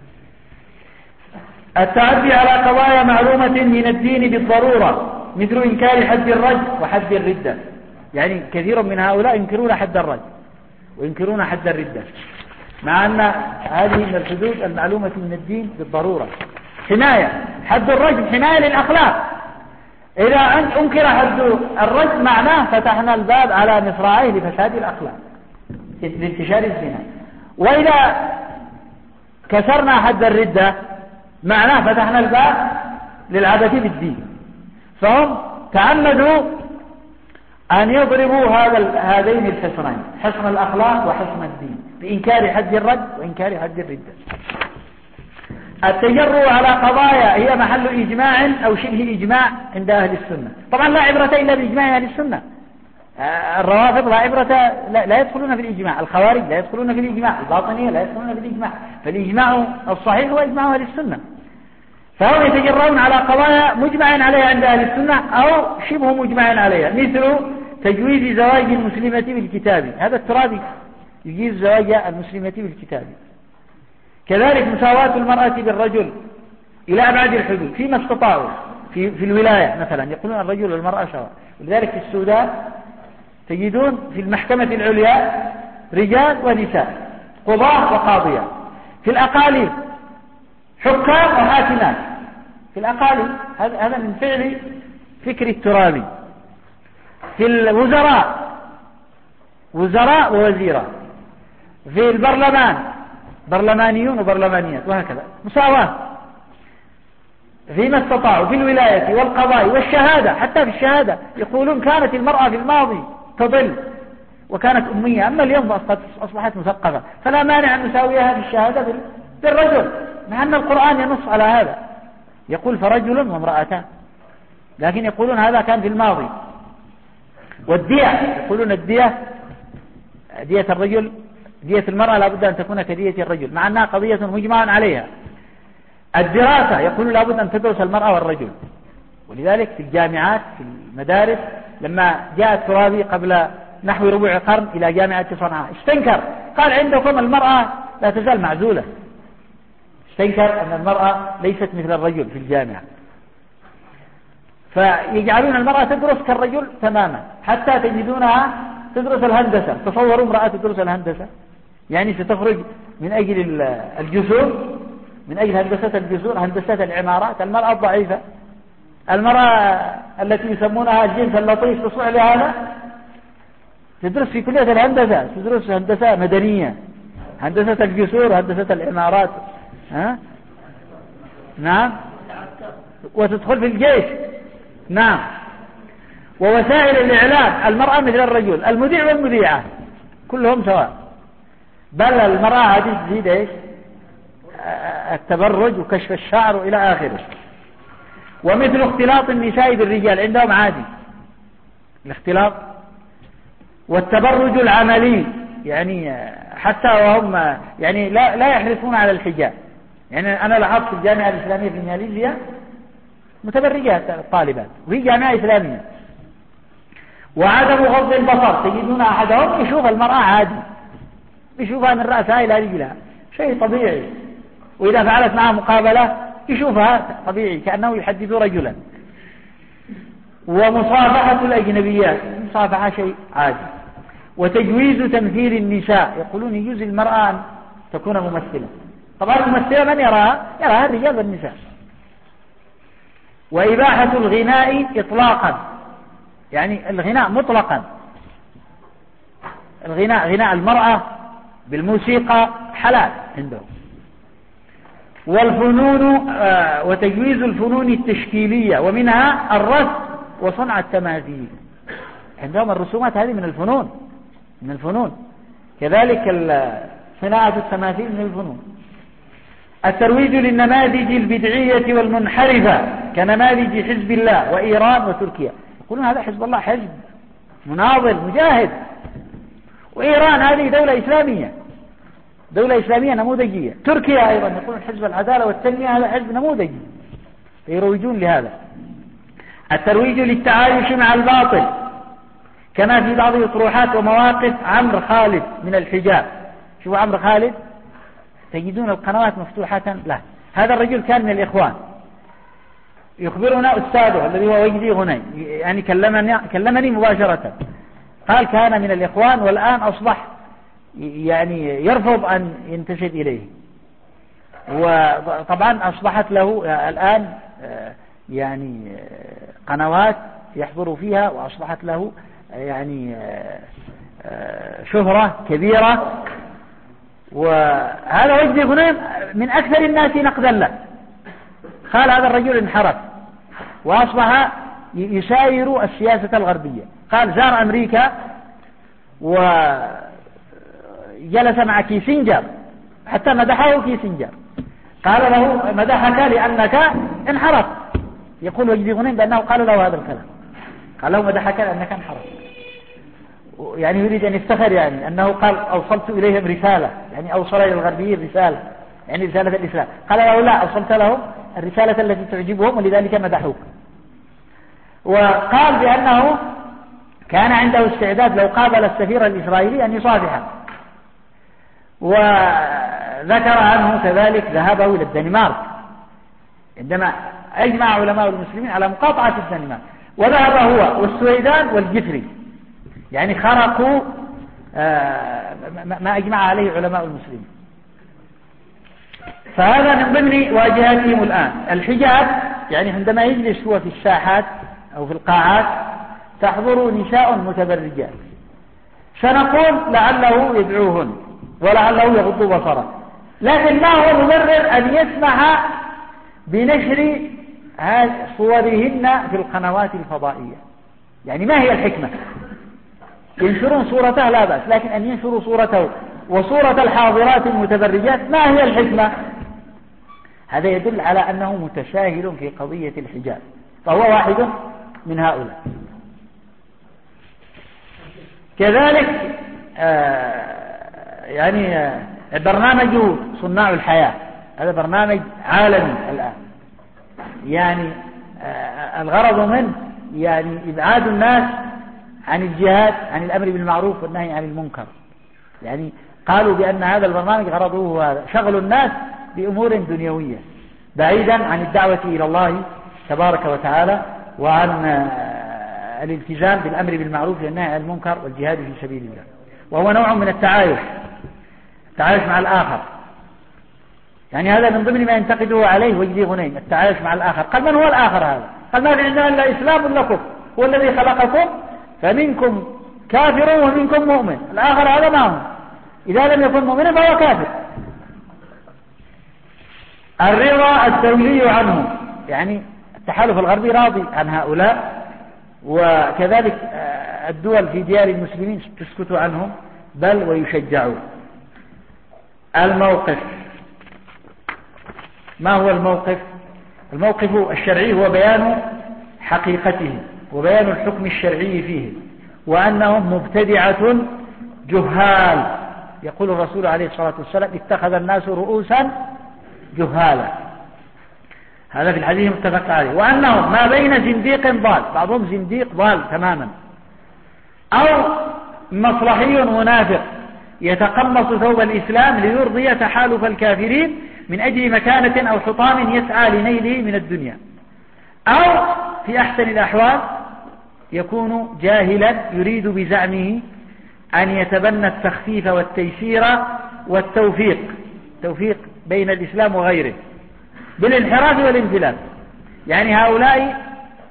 التعدي على قضايا معلومة من الدين بالضرورة مثل إنكار حد الرجم وحد الردة، يعني كثير من هؤلاء ينكرون حد الرجم وينكرون حد الردة، مع أن هذه من الحدود المعلومة من الدين بالضرورة. حماية حد الرجم حماية للأخلاق، إذا أنكر حد الرجم معناه فتحنا الباب على مصراعيه لفساد الأخلاق لانتشار الزنا، وإذا كسرنا حد الردة معناه فتحنا الباب للعبث بالدين. فهم تعمدوا أن يضربوا هذا هذين الحصنين، حصن الأخلاق وحصن الدين، بإنكار حد الرد وإنكار حد الردة. التجرؤ على قضايا هي محل إجماع أو شبه إجماع عند أهل السنة. طبعا لا عبرة إلا بإجماع أهل السنة. الروافض لا عبرة، لا, لا يدخلون في الإجماع، الخوارج لا يدخلون في الإجماع، الباطنية لا يدخلون في الإجماع، فالإجماع الصحيح هو إجماع أهل السنة. فهم يتجرؤون على قضايا مجمع عليها عند أهل السنة أو شبه مجمع عليها، مثل تجويز زواج المسلمة بالكتاب، هذا الترابي يجيز زواج المسلمة بالكتاب. كذلك مساواة المرأة بالرجل إلى أبعد الحدود فيما استطاعوا، في, في الولاية مثلا يقولون الرجل والمرأة سواء. ولذلك في السودان تجدون في المحكمة العليا رجال ونساء، قضاة وقاضيات، في الأقاليم حكام وحاكمات، في الأقاليم هذا من فعل فكر الترابي. في الوزراء وزراء ووزيرات، في البرلمان برلمانيون وبرلمانيات، وهكذا مساواة فيما استطاعوا في الولاية والقضاء والشهادة. حتى في الشهادة يقولون كانت المرأة في الماضي تضل وكانت أمية، أما اليوم أصبحت مثقفة، فلا مانع أن نساويها في الشهادة بالرجل، مع أن القرآن ينص على هذا، يقول فرجل وامرأتان، لكن يقولون هذا كان في الماضي. والدية يقولون الدية دية الرجل دية المرأة لابد أن تكون كدية الرجل، مع أنها قضية مجمع عليها. الدراسة يقولون لابد أن تدرس المرأة والرجل، ولذلك في الجامعات في المدارس لما جاء الترابي قبل نحو ربع قرن إلى جامعة صنعاء استنكر، قال عندكم المرأة لا تزال معزولة، استنكر أن المرأة ليست مثل الرجل في الجامعة، فيجعلون المرأة تدرس كالرجل تماما، حتى تجدونها تدرس الهندسة. تصوروا امرأة تدرس الهندسة، يعني ستخرج من أجل الجسور، من أجل هندسة الجسور، هندسة العمارات. المرأة الضعيفة، المرأة التي يسمونها الجنس اللطيف تصلح لهذا؟ تدرس في كلية الهندسة، تدرس هندسة مدنية، هندسة الجسور، هندسة العمارات، ها؟ نعم، وتدخل في الجيش. نعم. ووسائل الإعلام، المرأة مثل الرجل، المذيع والمذيعة كلهم سواء، بل المرأة هذه تزيد ايش؟ التبرج وكشف الشعر وإلى آخره. ومثل اختلاط النساء بالرجال عندهم عادي الاختلاط. والتبرج العملي، يعني حتى وهم يعني لا لا يحرصون على الحجاب. يعني أنا لاحظت في الجامعة الإسلامية في ماليزيا متبرجات طالبات وهي جامعة إسلامية. وعدم غض البصر، تجدون أحدهم يشوف المرأة عادي، يشوفها من رأسها إلى رجلها، شيء طبيعي. وإذا فعلت معها مقابلة يشوفها طبيعي كأنه يحدث رجلا. ومصافحة الأجنبيات، مصافحة شيء عادي. وتجويز تمثيل النساء، يقولون يجوز المرأة أن تكون ممثلة. طبعا الممثلة من يراها؟ يراها الرجال والنساء. وإباحة الغناء إطلاقا، يعني الغناء مطلقا، الغناء غناء المرأة بالموسيقى حلال عندهم. والفنون آه وتجويز الفنون التشكيلية، ومنها الرسم وصنع التماثيل. عندهم الرسومات هذه من الفنون، من الفنون. كذلك صناعة التماثيل من الفنون. الترويج للنماذج البدعية والمنحرفة كنماذج حزب الله وإيران وتركيا. يقولون هذا حزب الله حزب مناضل مجاهد، وإيران هذه دولة إسلامية، دولة إسلامية نموذجية. تركيا أيضا يقولون حزب العدالة والتنمية هذا حزب نموذجي، يروجون لهذا. الترويج للتعايش مع الباطل كما في بعض اطروحات ومواقف عمرو خالد من الحجاب. شوفوا عمرو خالد تجدون القنوات مفتوحة له. هذا الرجل كان من الإخوان، يخبرنا أستاذه الذي هو وجدي غني، يعني كلمني, كلمني مباشرة، قال كان من الإخوان والآن أصبح يعني يرفض أن ينتسب إليه. وطبعا أصبحت له الآن يعني قنوات يحضر فيها، وأصبحت له يعني شهرة كبيرة. وهذا وجدي غنيم من أكثر الناس نقدا له. قال هذا الرجل انحرف وأصبح يساير السياسة الغربية. قال زار أمريكا وجلس مع كيسنجر، حتى مدحه كيسنجر، قال له مدحك لأنك انحرف. يقول وجدي غنيم بأنه قال له هذا الكلام، قال له مدحك لأنك انحرف، يعني يريد أن يفتخر، يعني أنه قال أوصلت إليهم رسالة، يعني أوصل إلى الغربيين رسالة، يعني رسالة الإسلام. قال له لا، أوصلت لهم الرسالة التي تعجبهم ولذلك مدحوك. وقال بأنه كان عنده استعداد لو قابل السفير الإسرائيلي أن يصافحه. وذكر عنه كذلك ذهابه إلى الدنمارك عندما أجمع علماء المسلمين على مقاطعة الدنمارك، وذهب هو والسويدان والجفري، يعني خرقوا ما أجمع عليه علماء المسلمين. فهذا من ضمن واجهاتهم الآن الحجاب. يعني عندما يجلس هو في الساحات أو في القاعات تحضر نساء متبرجات، سنقول لعله يدعوهن ولعله يغض بصره، لكن ما هو مبرر أن يسمح بنشر صورهن في القنوات الفضائية؟ يعني ما هي الحكمة؟ ينشرون صورته لا بأس، لكن أن ينشروا صورته وصورة الحاضرات المتبرجات ما هي الحكمة؟ هذا يدل على أنه متساهل في قضية الحجاب، فهو واحد من هؤلاء. كذلك آه يعني آه برنامج صناع الحياة، هذا برنامج عالمي الآن، يعني آه الغرض منه يعني إبعاد الناس عن الجهاد، عن الأمر بالمعروف والنهي عن المنكر. يعني قالوا بأن هذا البرنامج غرضه هو شغل الناس بأمور دنيوية بعيدا عن الدعوة إلى الله تبارك وتعالى وعن الالتزام بالأمر بالمعروف والنهي عن المنكر والجهاد في سبيل الله. وهو نوع من التعايش، التعايش مع الآخر. يعني هذا من ضمن ما ينتقده عليه وجدي غنيم، التعايش مع الآخر. قال من هو الآخر هذا؟ قال ما في عندنا إلا إسلام لكم، هو الذي خلقكم فمنكم كافر ومنكم مؤمن، الآخر هذا ما هو، إذا لم يكن مؤمنا فهو كافر. الرضا الدولي عنهم، يعني التحالف الغربي راضي عن هؤلاء، وكذلك الدول في ديار المسلمين تسكت عنهم بل ويشجعون. الموقف، ما هو الموقف؟ الموقف الشرعي هو بيان حقيقته وبيان الحكم الشرعي فيه، وأنهم مبتدعة جهال. يقول الرسول عليه الصلاة والسلام اتخذ الناس رؤوسا جهالا، هذا في الحديث متفق عليه. وأنهم ما بين زنديق ضال، بعضهم زنديق ضال تماما، أو مصلحي منافق يتقمص ثوب الإسلام ليرضي تحالف الكافرين من أجل مكانة أو حطام يسعى لنيله من الدنيا، أو في أحسن الأحوال يكون جاهلا يريد بزعمه أن يتبنى التخفيف والتيسير والتوفيق، توفيق بين الإسلام وغيره بالانحراف والانفلات. يعني هؤلاء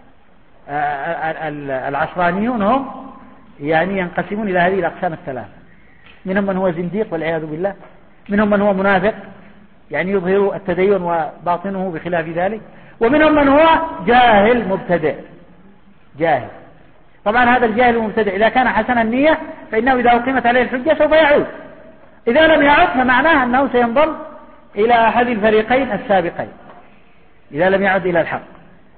العصرانيون هم يعني ينقسمون إلى هذه الأقسام الثلاثة: منهم من هو زنديق والعياذ بالله، منهم من هو منافق يعني يظهر التدين وباطنه بخلاف ذلك، ومنهم من هو جاهل مبتدئ. جاهل طبعا هذا الجاهل المبتدئ إذا كان حسن النية فإنه إذا أقيمت عليه الحجة سوف يعود، إذا لم يعد فمعناه أنه سينضم إلى أحد الفريقين السابقين إذا لم يعد إلى الحق.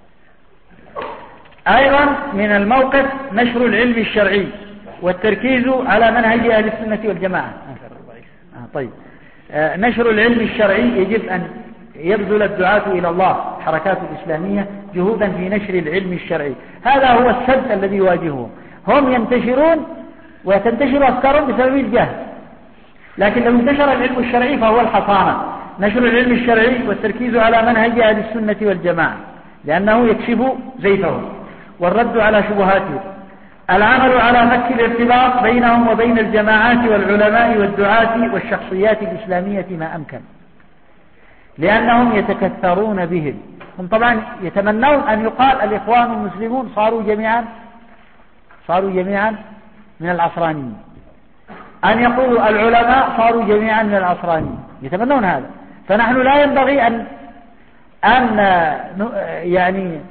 أيضا من الموقف نشر العلم الشرعي والتركيز على منهج أهل السنة والجماعة. طيب، نشر العلم الشرعي يجب أن يبذل الدعاة إلى الله حركات الإسلامية جهودا في نشر العلم الشرعي، هذا هو السد الذي يواجههم. هم ينتشرون وتنتشر أفكارهم بسبب الجهل، لكن لو انتشر العلم الشرعي فهو الحصانة. نشر العلم الشرعي والتركيز على منهج أهل السنة والجماعة لأنه يكشف زيفهم، والرد على شبهاتهم، العمل على فك الارتباط بينهم وبين الجماعات والعلماء والدعاة والشخصيات الإسلامية ما أمكن، لأنهم يتكثرون بهم. هم طبعا يتمنون أن يقال الإخوان المسلمون صاروا جميعا صاروا جميعا من العصرانيين، أن يقولوا العلماء صاروا جميعا من العصرانيين، يتمنون هذا. فنحن لا ينبغي أن أن يعني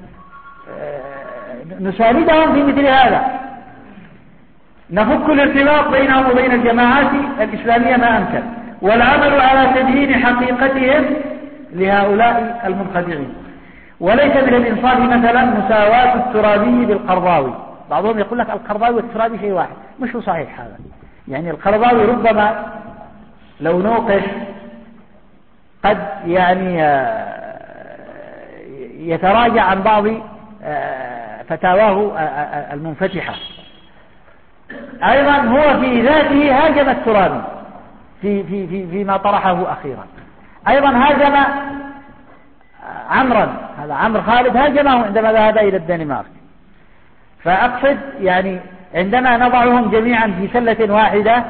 نساندهم في مثل هذا، نفك الارتباط بينهم وبين الجماعات الإسلامية ما أمكن، والعمل على تبيين حقيقتهم لهؤلاء المنخدعين. وليس من الإنصاف مثلا مساواة الترابي بالقرضاوي. بعضهم يقول لك القرضاوي والترابي شيء واحد، مش هو صحيح هذا. يعني القرضاوي ربما لو نوقش قد يعني يتراجع عن بعض فتاواه المنفتحة. أيضا هو في ذاته هاجم الترابي في في في فيما طرحه أخيرا. أيضا هاجم عمرا، هذا عمرو خالد هاجمه عندما ذهب إلى الدنمارك. فأقصد يعني عندما نضعهم جميعا في سلة واحدة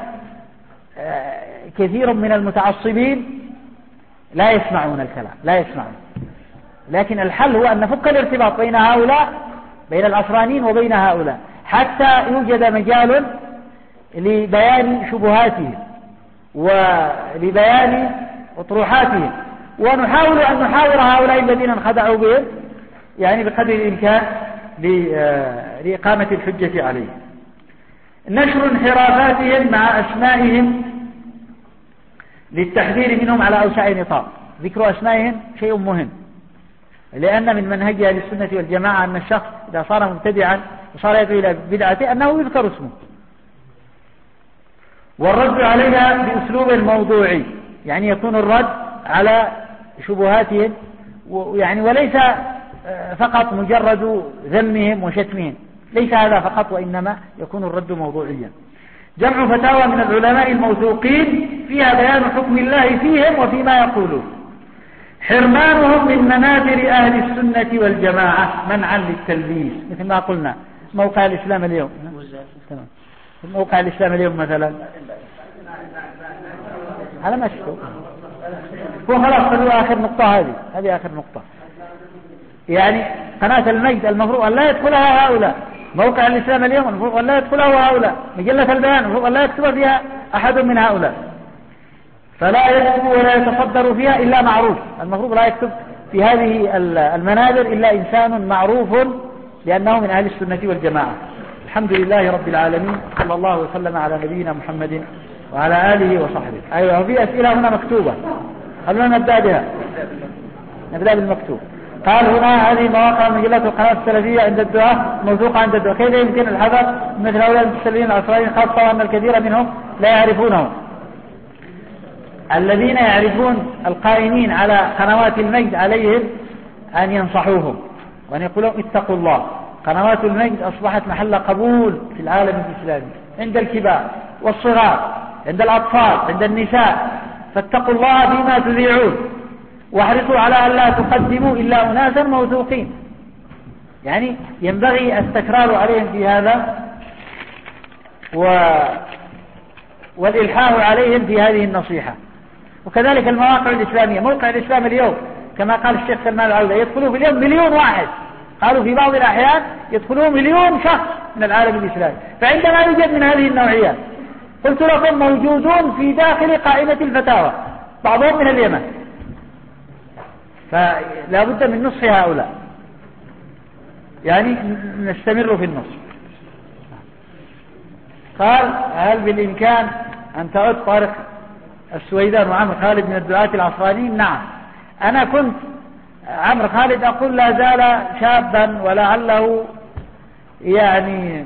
كثير من المتعصبين لا يسمعون الكلام، لا يسمعون. لكن الحل هو أن نفك الارتباط بين هؤلاء، بين العصرانيين وبين هؤلاء، حتى يوجد مجال لبيان شبهاتهم ولبيان أطروحاتهم، ونحاول أن نحاور هؤلاء الذين انخدعوا بهم يعني بقدر الإمكان لإقامة الحجة عليهم. نشر انحرافاتهم مع أسمائهم للتحذير منهم على أوسع نطاق. ذكر أسمائهم شيء مهم، لأن من منهج أهل السنة والجماعة أن الشخص إذا صار مبتدعا وصار يدعو إلى بدعته أنه يذكر اسمه، والرد عليها بأسلوب موضوعي، يعني يكون الرد على شبهاتهم يعني وليس فقط مجرد ذمهم وشتمهم، ليس هذا فقط، وإنما يكون الرد موضوعيا. جمع فتاوى من العلماء الموثوقين فيها بيان حكم الله فيهم وفيما يقولون. حرمانهم من منابر أهل السنة والجماعة منعا للتلبيس، مثل ما قلنا موقع الإسلام اليوم. موقع الإسلام اليوم مثلا هذا ما شفته هو خلاص، خلوا آخر نقطة، هذه هذه آخر نقطة. يعني قناة المجد المفروض أن لا يدخلها هؤلاء، موقع الإسلام اليوم المفروض أن لا يدخله هؤلاء، مجلة البيان المفروض أن لا يكتب فيها أحد من هؤلاء، فلا يكتب ولا يتصدر فيها إلا معروف. المفروض لا يكتب في هذه المنابر إلا إنسان معروف لأنه من أهل السنة والجماعة. الحمد لله رب العالمين، صلى الله وسلم على نبينا محمد وعلى آله وصحبه. أيوة، وفي أسئلة هنا مكتوبة، خلونا نبدأ بها. نبدأ بالمكتوب. قال هنا هذه مواقع مجلات القناة السلفية عند الدعاء موثوقة عند الدعاء، كيف يمكن الحذر مثل هؤلاء المتسللين العصريين، خاصة وأن الكثير منهم لا يعرفونه. الذين يعرفون القائمين على قنوات المجد عليهم أن ينصحوهم وأن يقولوا اتقوا الله. قنوات المجد أصبحت محل قبول في العالم الإسلامي عند الكبار والصغار، عند الأطفال، عند النساء، فاتقوا الله فيما تذيعون، واحرصوا على أن لا تقدموا إلا أناسا موثوقين. يعني ينبغي التكرار عليهم في هذا و... والإلحاح عليهم في هذه النصيحة. وكذلك المواقع الإسلامية، موقع الإسلام اليوم كما قال الشيخ سلمان العودة يدخلوا في اليوم مليون واحد، قالوا في بعض الأحيان يدخلون مليون شخص من العالم الإسلامي. فعندما يوجد من هذه النوعيات قلت لكم موجودون في داخل قائمة الفتاوى بعضهم من اليمن، فلا بد من نصح هؤلاء، يعني نستمر في النصح. قال هل بالإمكان أن تعد طارق السويدان وعمر خالد من الدعاة العصرانيين؟ نعم. أنا كنت عمرو خالد أقول لا زال شابا ولعله يعني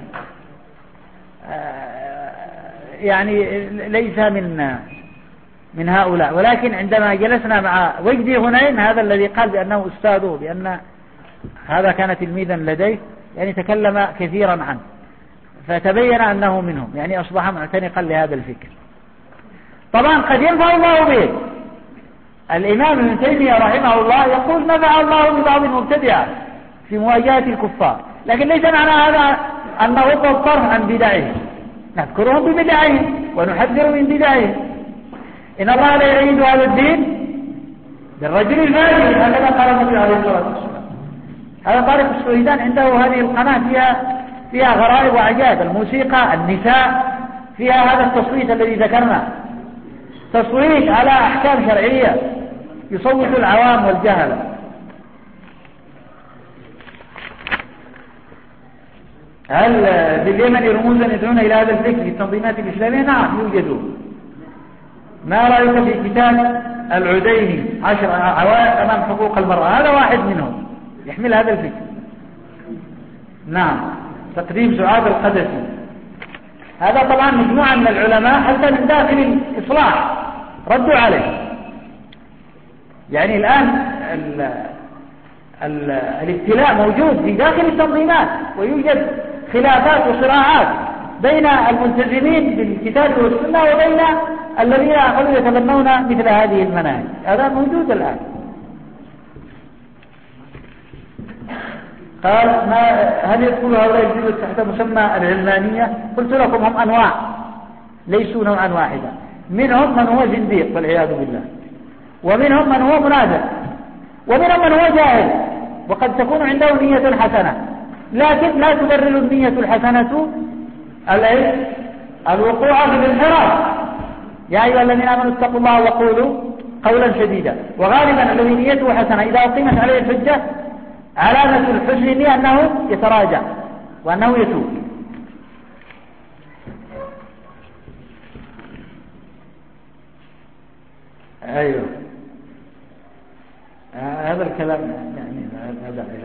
يعني ليس من من هؤلاء، ولكن عندما جلسنا مع وجدي هنين هذا الذي قال بأنه أستاذه، بأن هذا كان تلميذا لديه، يعني تكلم كثيرا عنه فتبين أنه منهم، يعني أصبح معتنقا لهذا الفكر. طبعا قد ينفع الله به. الإمام ابن تيمية رحمه الله يقول نفع الله ببعض المبتدعة في مواجهة الكفار، لكن ليس معنى هذا أن نغض الطرف عن بدعهم، نذكرهم ببدعهم ونحذر من بدعهم. إن الله لا يعيد هذا الدين بالرجل الفاجر، هكذا قال النبي عليه الصلاة والسلام. هذا طارق السويدان عنده هذه القناة فيها فيها غرائب وعجائب، الموسيقى، النساء، فيها هذا التصويت الذي ذكرنا، تصويت على أحكام شرعية يصوت العوام والجهلة. هل باليمن رموزا يدعون إلى هذا الفكر في التنظيمات الإسلامية؟ نعم يوجدون. ما رأيك في كتاب العديني عشر عوائق أمام حقوق المرأة؟ هذا واحد منهم يحمل هذا الفكر. نعم، تقديم سعاد القدسي، هذا طبعا مجموعة من العلماء حتى من داخل الإصلاح ردوا عليه. يعني الآن ال ال الابتلاء موجود في داخل التنظيمات، ويوجد خلافات وصراعات بين الملتزمين بالكتاب والسنة وبين الذين أخذوا يتبنون مثل هذه المناهج، هذا موجود الآن. قال ما هل يدخل هؤلاء الجزء تحت مسمى العلمانية؟ قلت لكم هم أنواع ليسوا نوعا واحدا، منهم من هو زنديق والعياذ بالله، ومنهم من هو منافق، ومنهم من هو جاهل وقد تكون عنده نية حسنة، لكن لا تبرر النية الحسنة الوقوع في الانحراف. يا أيها الذين آمنوا اتقوا الله وقولوا قولا سديدا. وغالبا الذي نيته حسنة إذا أقيمت عليه الحجة علامة الحسن النية أنه يتراجع وأنه يتوب. أيوه آه هذا الكلام يعني هذا إله.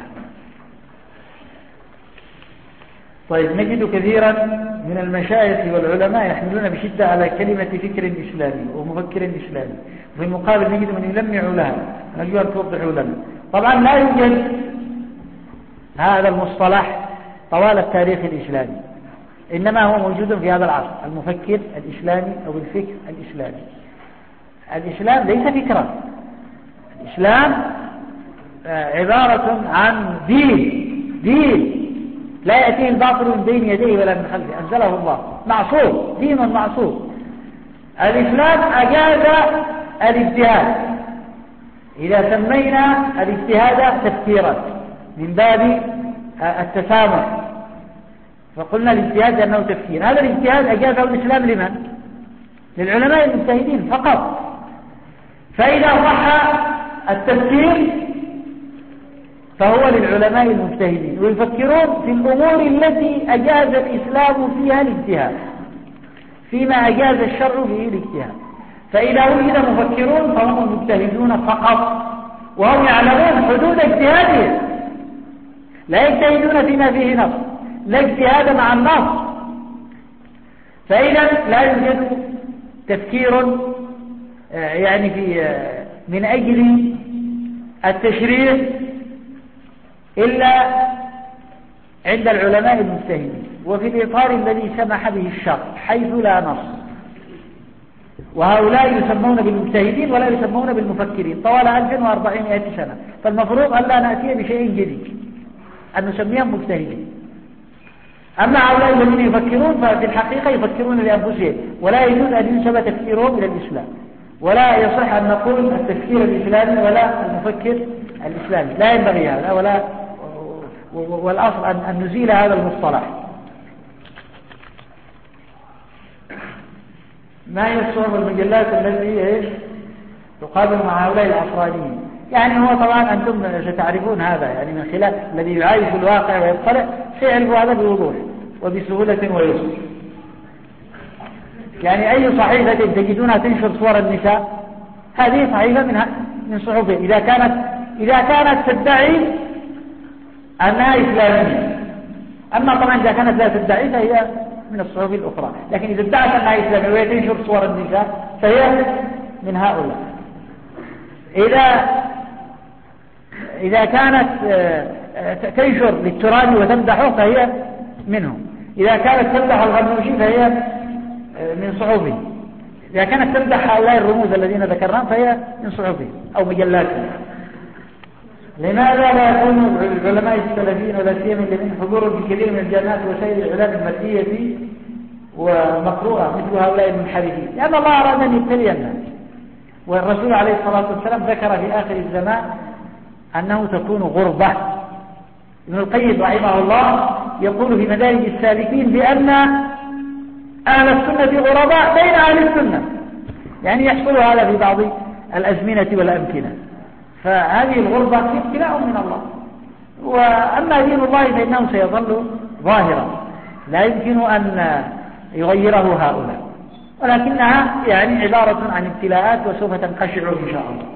طيب، نجد كثيرا من المشايخ والعلماء يحملون بشدة على كلمة فكر إسلامي ومفكر إسلامي، وفي المقابل نجد من يلمع لها. نرجو أن توضحوا لنا. طبعا لا يوجد هذا المصطلح طوال التاريخ الإسلامي، إنما هو موجود في هذا العصر، المفكر الإسلامي أو الفكر الإسلامي. الإسلام ليس فكرة، الإسلام عبارة عن دين دين لا يأتيه الباطل من بين يديه ولا من خلفه، أنزله الله، معصوم، دين معصوم. الإسلام أجاز الاجتهاد، إذا سمينا الاجتهاد تفكيرا من باب التسامح فقلنا الاجتهاد أنه تفكير. هذا الاجتهاد أجازه الإسلام لمن؟ للعلماء المجتهدين فقط. فإذا صح التفكير فهو للعلماء المجتهدين، ويفكرون في الأمور التي أجاز الإسلام فيها الاجتهاد، فيما أجاز الشرع فيه الاجتهاد. فإذا وجد مفكرون فهم المجتهدون فقط، وهم يعلمون حدود اجتهادهم، لا يجتهدون فيما فيه نص، لا اجتهاد مع النص. فإذا لا يوجد تفكير يعني في من أجل التشريع إلا عند العلماء المجتهدين، وفي الإطار الذي سمح به الشرع حيث لا نص. وهؤلاء يسمون بالمجتهدين ولا يسمون بالمفكرين طوال ألف وأربعمائة سنة. فالمفروض أن لا نأتي بشيء جديد، أن نسميهم مجتهدين. أما هؤلاء الذين يفكرون ففي الحقيقة يفكرون لأنفسهم، ولا يجوز أن ينسب تفكيرهم إلى الإسلام، ولا يصح أن نقول التفكير الإسلامي ولا المفكر الإسلامي، لا ينبغي هذا، ولا والأصل أن نزيل هذا المصطلح. ما هي الصور والمجلات التي تقابل مع هؤلاء العصرانيين؟ يعني هو طبعا أنتم ستعرفون هذا، يعني من خلال الذي يعايش الواقع ويطلع سيعرف هذا بوضوح وبسهولة ويسر. يعني أي صحيفة تجدونها تنشر صور النساء هذه صحيفة من من صحفه، إذا كانت إذا كانت تدعي أنها إسلامية. أما طبعا إذا كانت لا تدعي فهي من الصحف الأخرى، لكن إذا ادعت أنها إسلامية وهي تنشر صور النساء فهي من هؤلاء. إذا إذا كانت تنشر للتراب وتمدحه فهي منهم، إذا كانت تمدح الغنوشي فهي من صحفه، إذا كانت تمدح هؤلاء الرموز الذين ذكرناهم فهي من صحفه أو مجلاتهم. لماذا لا يكون العلماء السلفيين ولا سيما الذين حضورهم في كثير من الجامعات وسائل الإعلام المادية ومقروءة مثل هؤلاء المنحرفين؟ لأن الله أراد أن يبتلي الناس، والرسول عليه الصلاة والسلام ذكر في آخر الزمان أنه تكون غربة. ابن القيم رحمه الله يقول في مدارج السالكين بأن أهل السنة غرباء بين أهل السنة، يعني يحصل هذا في بعض الأزمنة والأمكنة. فهذه الغربة ابتلاء من الله. وأما دين الله فإنه سيظل ظاهرا لا يمكن أن يغيره هؤلاء، ولكنها يعني عبارة عن ابتلاءات وسوف تنقشع إن شاء الله.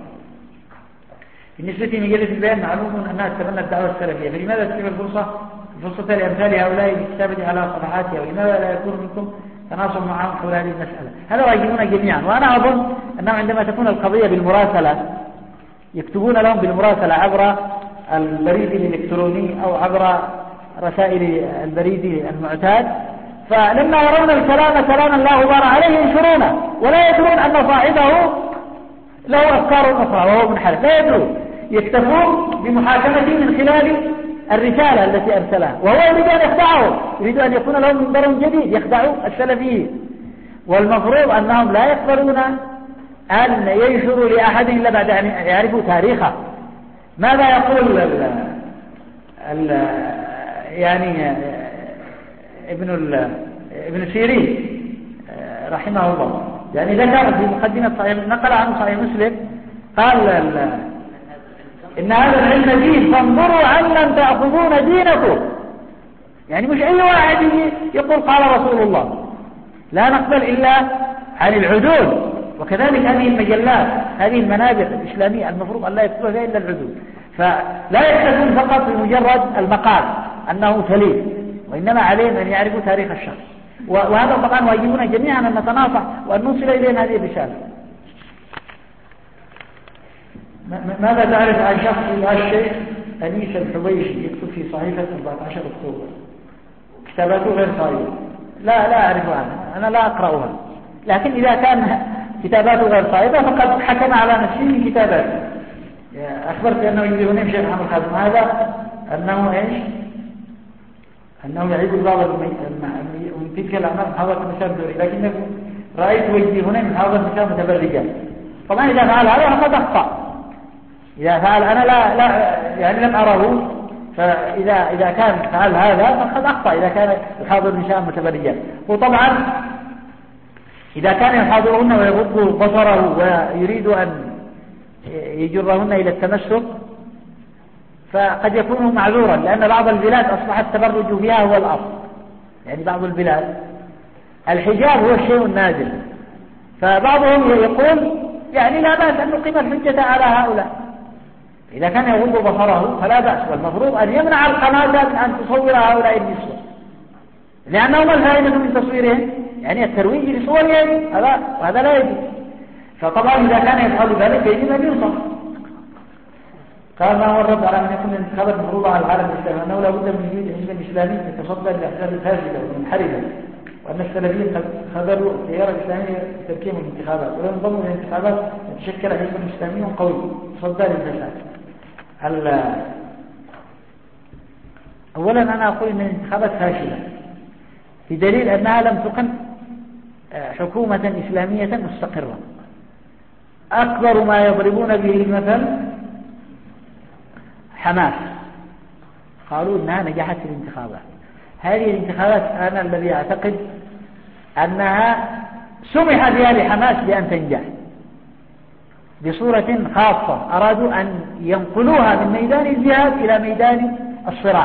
بالنسبة لمجلة البيان معلوم أنها تتبنى الدعوة السلفية، فلماذا تتبع الفرصة فرصة لأمثال هؤلاء بالكتابة على صفحاتها، ولماذا لا يكون منكم تناصر معهم حول هذه المسألة؟ هذا واجبون جميعا. وأنا أظن أنه عندما تكون القضية بالمراسلة يكتبون لهم بالمراسلة عبر البريد الإلكتروني أو عبر رسائل البريد المعتاد، فلما يرون الكلام كلاما لا غبار عليه ينشرونه، ولا يدرون أن صاحبه له أفكار أخرى وهو منحرف، لا يدرون، يكتفون بمحاكمته من خلال الرسالة التي أرسلها، وهو يريد أن يخدعه، يريد أن يكون لهم منبر جديد يخدعوا السلفيين. والمفروض أنهم لا يقبلون أن ينشروا لأحد إلا بعد أن يعرفوا تاريخه. ماذا يقول ال ال يعني ابن ابن سيرين رحمه الله، يعني ذكر في مقدمة صحيح، نقل عنه صحيح مسلم، قال إن هذا العلم دين فانظروا عمن تأخذون دينكم. يعني مش أي واحد يقول قال رسول الله، لا نقبل إلا عن العدول. وكذلك هذه المجلات، هذه المنابر الإسلامية المفروض أن لا يكتبها فيها إلا العدول، فلا يكتفون فقط بمجرد المقال أنه سليم، وإنما عليهم أن يعرفوا تاريخ الشخص. وهذا طبعا واجبنا جميعا أن نتناصح وأن نوصل إلينا هذه الرسالة. ماذا تعرف عن شخص الشيخ أنيس الحبيشي يكتب في صحيفة أربعة عشر أكتوبر كتاباته غير صحيحة؟ لا لا أعرف عنها، أنا لا أقرأها، لكن إذا كان كتاباته غير صحيحة فقد حكم على نفسه من كتاباته. أخبرت أنه يجري الشيخ محمد خازم هذا أنه إيش؟ أنه يعيد بعض من تلك الأعمال محاضرة المسام دوري، لكنه رأيت وجدي هنا من محاضرة المسام متبرجة. طبعا إذا فعل هذا فقد أخطأ، إذا فعل أنا لا لا يعني لم أره فإذا إذا كان فعل هذا فقد أخطأ إذا كان يحاضر نساء متبرجات. وطبعا إذا كان يحاضرهن ويغض بصره ويريد أن يجرهن إلى التمسك فقد يكون معذورا، لأن بعض البلاد أصبح التبرج فيها هو الأصل. يعني بعض البلاد الحجاب هو الشيء النادر، فبعضهم يقول يعني لا بأس أن نقيم الحجة على هؤلاء إذا كان يغض بصره فلا بأس، والمفروض أن يمنع القناة من أن تصور هؤلاء النسوة، لأنهم الفائدة من تصويرهم يعني الترويج لصورهم هذا وهذا لا يجوز. فطبعا إذا كان يفعل ذلك يجب أن ينصف. قال ما هو الرد على أن يكون الانتخابات مفروضة على العالم الإسلامي، أنه لا بد من وجود حزب إسلامي يتصدى للأحزاب الفاسدة والمنحرفة، وأن السلفيين قد خذلوا التيار الإسلامي بتركيهم الانتخابات، ولو انضموا إلى الانتخابات يتشكل حزب إسلامي قوي يتصدى للفساد. أولا أنا أقول أن الانتخابات فاشلة بدليل أنها لم تقم حكومة إسلامية مستقرة. أكبر ما يضربون به المثل حماس، قالوا أنها نجحت في الانتخابات. هذه الانتخابات أنا الذي أعتقد أنها سمح بها لحماس بأن تنجح بصورة خاصة، أرادوا أن ينقلوها من ميدان الجهاد إلى ميدان الصراع.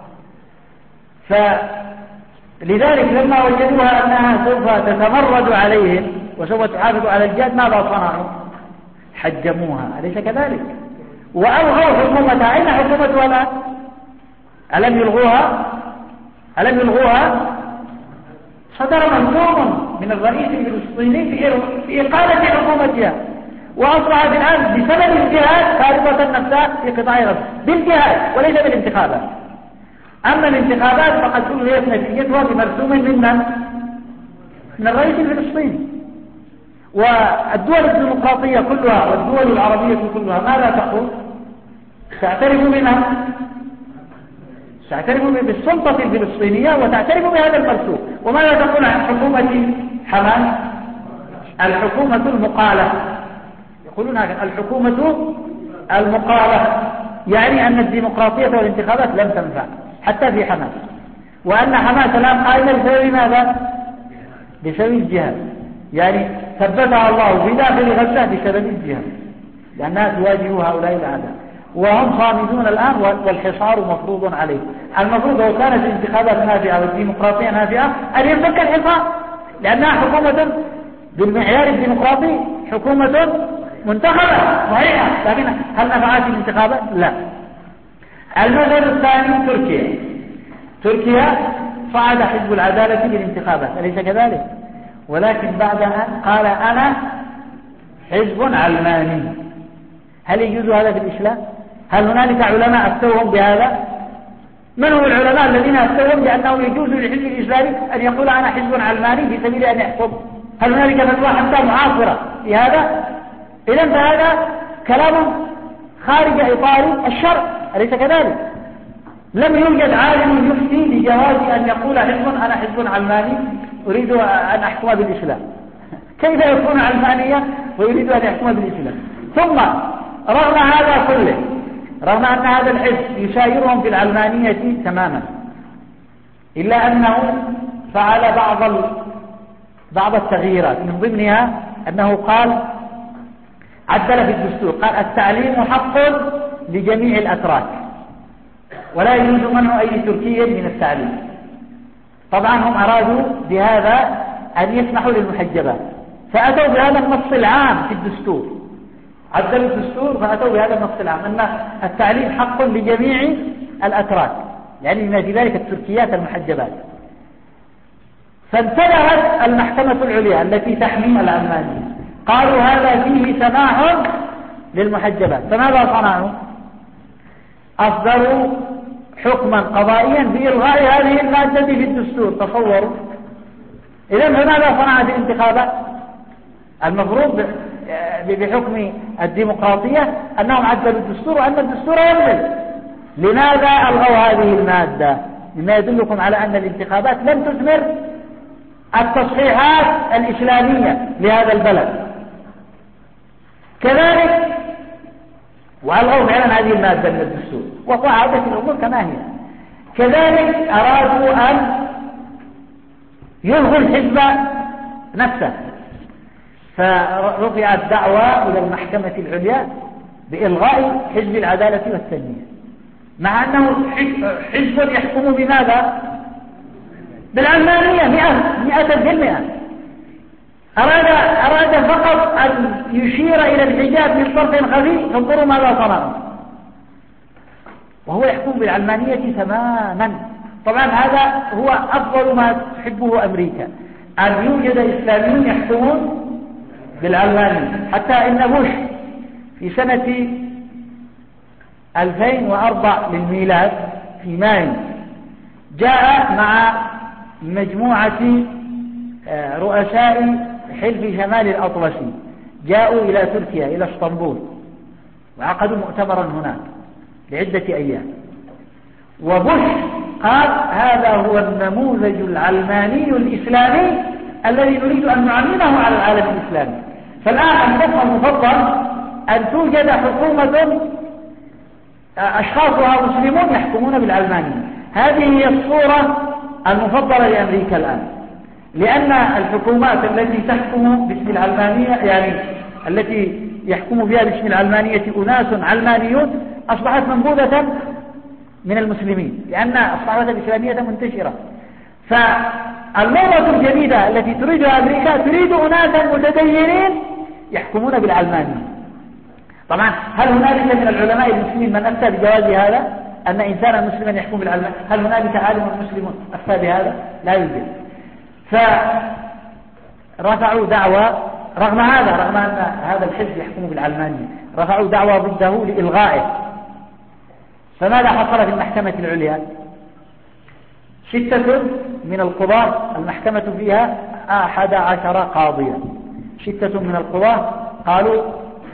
فلذلك لما وجدوها أنها سوف تتمرد عليهم وسوف تحافظ على الجهاد ماذا صنعوا؟ حجموها، أليس كذلك؟ وألغوا حكومتها. أين حكومتها الآن؟ ألم يلغوها؟ ألم يلغوها؟ صدر مهزوم من الرئيس الفلسطيني في إقالة حكومتها، وأصبحت الآن بسبب الجهاد فارضة نفسها في قطاع غزة بالجهاد وليس بالانتخابات. أما الانتخابات فقد ألغيت نتيجتها بمرسوم من من الرئيس الفلسطيني. والدول الديمقراطية كلها والدول العربية كلها ماذا تقول؟ تعترف بها، تعترف بالسلطة الفلسطينية وتعترف بهذا المرسوم. وماذا تقول عن حكومة حماس؟ الحكومة المقالة، يقولون هكذا الحكومة المقالة، يعني أن الديمقراطية والانتخابات لم تنفع حتى في حماس، وأن حماس الآن قائمة بسبب ماذا؟ بسبب الجهاد، يعني ثبتها الله في داخل غزة بسبب الجهاد، لأنها تواجه هؤلاء الأعداء وهم صامدون الآن والحصار مفروض عليه. المفروض لو كانت الانتخابات نافعة والديمقراطية نافعة أن ينفك الحصار، لأنها حكومة بالمعيار الديمقراطي حكومة منتخبة صحيحة، لكن هل نفعت الانتخابات؟ لا. المثل الثاني تركيا. تركيا صعد حزب العدالة بالانتخابات أليس كذلك؟ ولكن بعد أن قال أنا حزب علماني. هل يجوز هذا في الإسلام؟ هل هنالك علماء أفتوهم بهذا؟ من هم العلماء الذين أفتوهم بأنه يجوز للحزب الإسلامي أن يقول أنا حزب علماني في سبيل أن يحكم؟ هل هنالك فتوى حتى معاصرة في هذا؟ إذن فهذا كلام خارج إطار الشرع أليس كذلك؟ لم يوجد عالم يفتي بجواز أن يقول حزب أنا حزب علماني أريد أن أحكم بالإسلام. كيف يكون علمانيا ويريد أن يحكم بالإسلام؟ ثم رغم هذا كله، رغم أن هذا الحزب يسايرهم في العلمانية تماما، إلا أنه فعل بعض بعض التغييرات، من ضمنها أنه قال عدل في الدستور، قال التعليم حق لجميع الأتراك ولا يجوز منع أي تركي من التعليم. طبعا هم أرادوا بهذا أن يسمحوا للمحجبات، فأتوا بهذا النص العام في الدستور، عدلوا الدستور فأتوا بهذا النص العام أن التعليم حق لجميع الأتراك، يعني بما في ذلك التركيات المحجبات. فانتبهت المحكمة العليا التي تحمي العلمانية، قالوا هذا فيه سماح للمحجبات، فماذا صنعوا؟ أصدروا حكما قضائيا بإلغاء هذه المادة في الدستور. تصوروا إذن فماذا صنعت الانتخابات؟ المفروض بحكم الديمقراطية أنهم عدلوا الدستور وأن الدستور يمضي. لماذا ألغوا هذه المادة؟ مما يدلكم على أن الانتخابات لم تثمر التصحيحات الإسلامية لهذا البلد. كذلك وألغوا فعلا هذه المادة من الدستور. وقاعدة الأمور كما هي. كذلك أرادوا أن يلغوا الحزب نفسه، فرفعت دعوى إلى المحكمة العليا بإلغاء حزب العدالة والتنمية، مع أنه حزب يحكم بماذا؟ بالعلمانية مئة بالمئة. أراد, أراد فقط أن يشير إلى الحجاب من طرف خفي، فانظروا ماذا صنع، وهو يحكم بالعلمانية تماما. طبعا هذا هو أفضل ما تحبه أمريكا، أن يوجد إسلاميون يحكمون بالعلمانية. حتى إن بوش في سنة ألفين وأربعة للميلاد في مايو جاء مع مجموعة رؤساء حلف شمال الأطلسي، جاءوا إلى تركيا إلى اسطنبول وعقدوا مؤتمرا هناك لعدة أيام. وبوش قال هذا هو النموذج العلماني الإسلامي الذي نريد أن نعممه على العالم الإسلامي. فالآن الخطة المفضل أن توجد حكومة أشخاصها مسلمون يحكمون بالعلمانية. هذه هي الصورة المفضلة لأمريكا الآن، لأن الحكومات التي تحكم باسم العلمانية، يعني التي يحكم بها باسم العلمانية أناس علمانيون، أصبحت منبوذة من المسلمين، لأن الصحوة الإسلامية منتشرة. فالنظرة الجديدة التي تريدها أمريكا تريد أناسا متدينين يحكمون بالعلمانية. طبعا هل هنالك من العلماء المسلمين من أفتى بجواز هذا، أن إنسانا مسلما يحكم بالعلمانية؟ هل هنالك عالم مسلم أفتى بهذا؟ لا يوجد. فرفعوا دعوى رغم هذا، رغم أن هذا الحزب يحكم بالعلمانية، رفعوا دعوى ضده لإلغائه. فماذا حصل في المحكمة العليا؟ ستة من القضاة، المحكمة فيها أحد عشر قاضيا، ستة من القضاة قالوا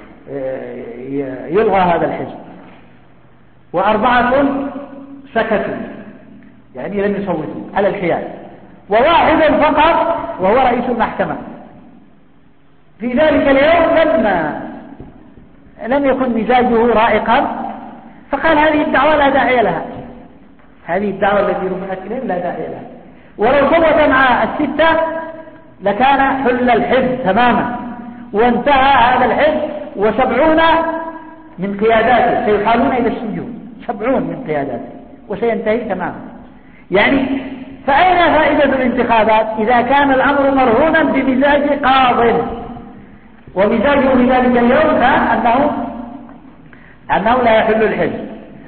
يلغى هذا الحزب، وأربعة سكتوا يعني لم يصوتوا على الحياد، وواحد فقط وهو رئيس المحكمة في ذلك اليوم لم لم يكن مزاجه رائقا، فقال هذه الدعوة لا داعي لها، هذه الدعوة التي رفعت إليه لا داعي لها. ولو صوت مع الستة لكان حل الحزب تماما، وانتهى هذا الحزب، وسبعون من قياداته سيحالون إلى السجون، سبعون من قياداته، وسينتهي تماما. يعني فأين فائدة الانتخابات إذا كان الأمر مرهونا بمزاج قاض، ومزاجه في ذلك اليوم كان أنه أنه لا يحل الحزب.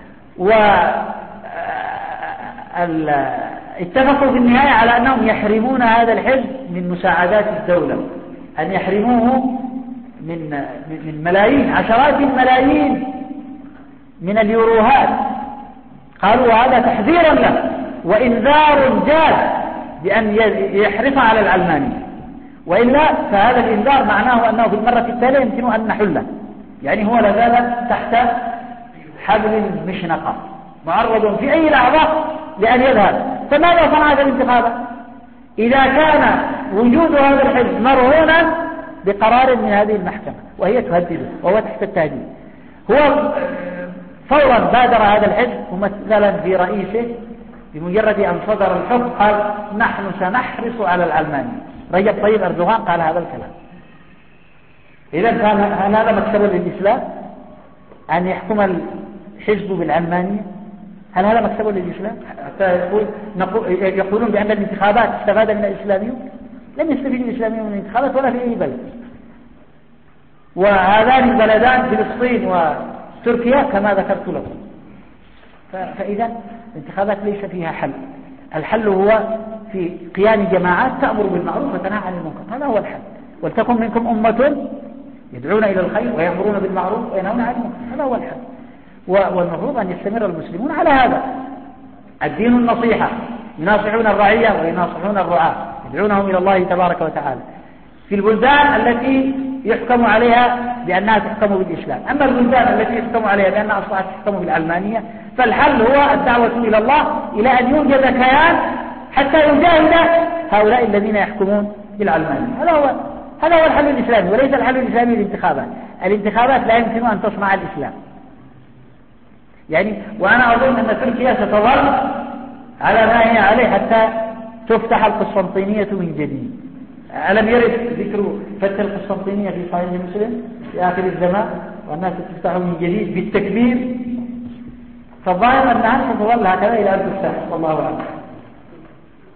واتفقوا في النهاية على أنهم يحرمون هذا الحزب من مساعدات الدولة، أن يحرموه من من ملايين، عشرات الملايين من اليوروهات. قالوا هذا تحذيرا له وإنذار جاد بأن يحرص على العلمانية، وإلا فهذا الإنذار معناه أنه في المرة التالية يمكن أن نحله، يعني هو لا زال تحت حبل المشنقة معرض في أي لحظة لأن يذهب. فماذا صنعت الانتخابات إذا كان وجود هذا الحزب مرهونا بقرار من هذه المحكمة وهي تهدده وهو تحت التهديد؟ هو فورا بادر هذا الحزب ممثلا في رئيسه بمجرد أن صدر الحكم قال نحن سنحرص على العلمانية. رجب طيب أردوغان قال هذا الكلام. إذا هل هذا مكسب للإسلام أن يحكم الحزب بالعلمانية؟ هل هذا مكسب للإسلام حتى يقول يقولون بأن الانتخابات استفاد من الإسلاميون؟ لم يستفيد الإسلاميون من الانتخابات ولا في أي بلد. وهذان البلدان فلسطين وتركيا كما ذكرت لكم. فإذا الانتخابات ليس فيها حل. الحل هو في قيام جماعات تأمر بالمعروف وتنهى عن المنكر، هذا هو الحل. ولتكن منكم أمة يدعون إلى الخير ويأمرون بالمعروف وينهون عن المنكر، هذا هو الحل. والمفروض أن يستمر المسلمون على هذا. الدين النصيحة، يناصحون الرعية ويناصحون الرعاة، يدعونهم إلى الله تبارك وتعالى في البلدان التي يحكم عليها بأنها تحكم بالإسلام. أما البلدان التي يحكم عليها بأنها أصبحت تحكم بالعلمانية، فالحل هو الدعوة إلى الله، إلى أن يوجد كيان حتى يجاهد هؤلاء الذين يحكمون بالعلمانية. هذا هو هذا هو الحل الإسلامي، وليس الحل الإسلامي الانتخابات. الانتخابات لا يمكن أن تصنع الإسلام، يعني وأنا أظن أن تركيا ستظل على ما هي عليه حتى تفتح القسطنطينية من جديد. ألم يرد ذكر فتح القسطنطينية في صحيح مسلم في آخر الزمان والناس تفتح من جديد بالتكبير؟ فالظاهر أنها ستظل هكذا إلى أن تفتح والله أعلم.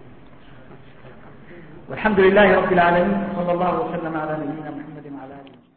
والحمد لله رب العالمين، صلى الله وسلم على نبينا محمد وعلى آله.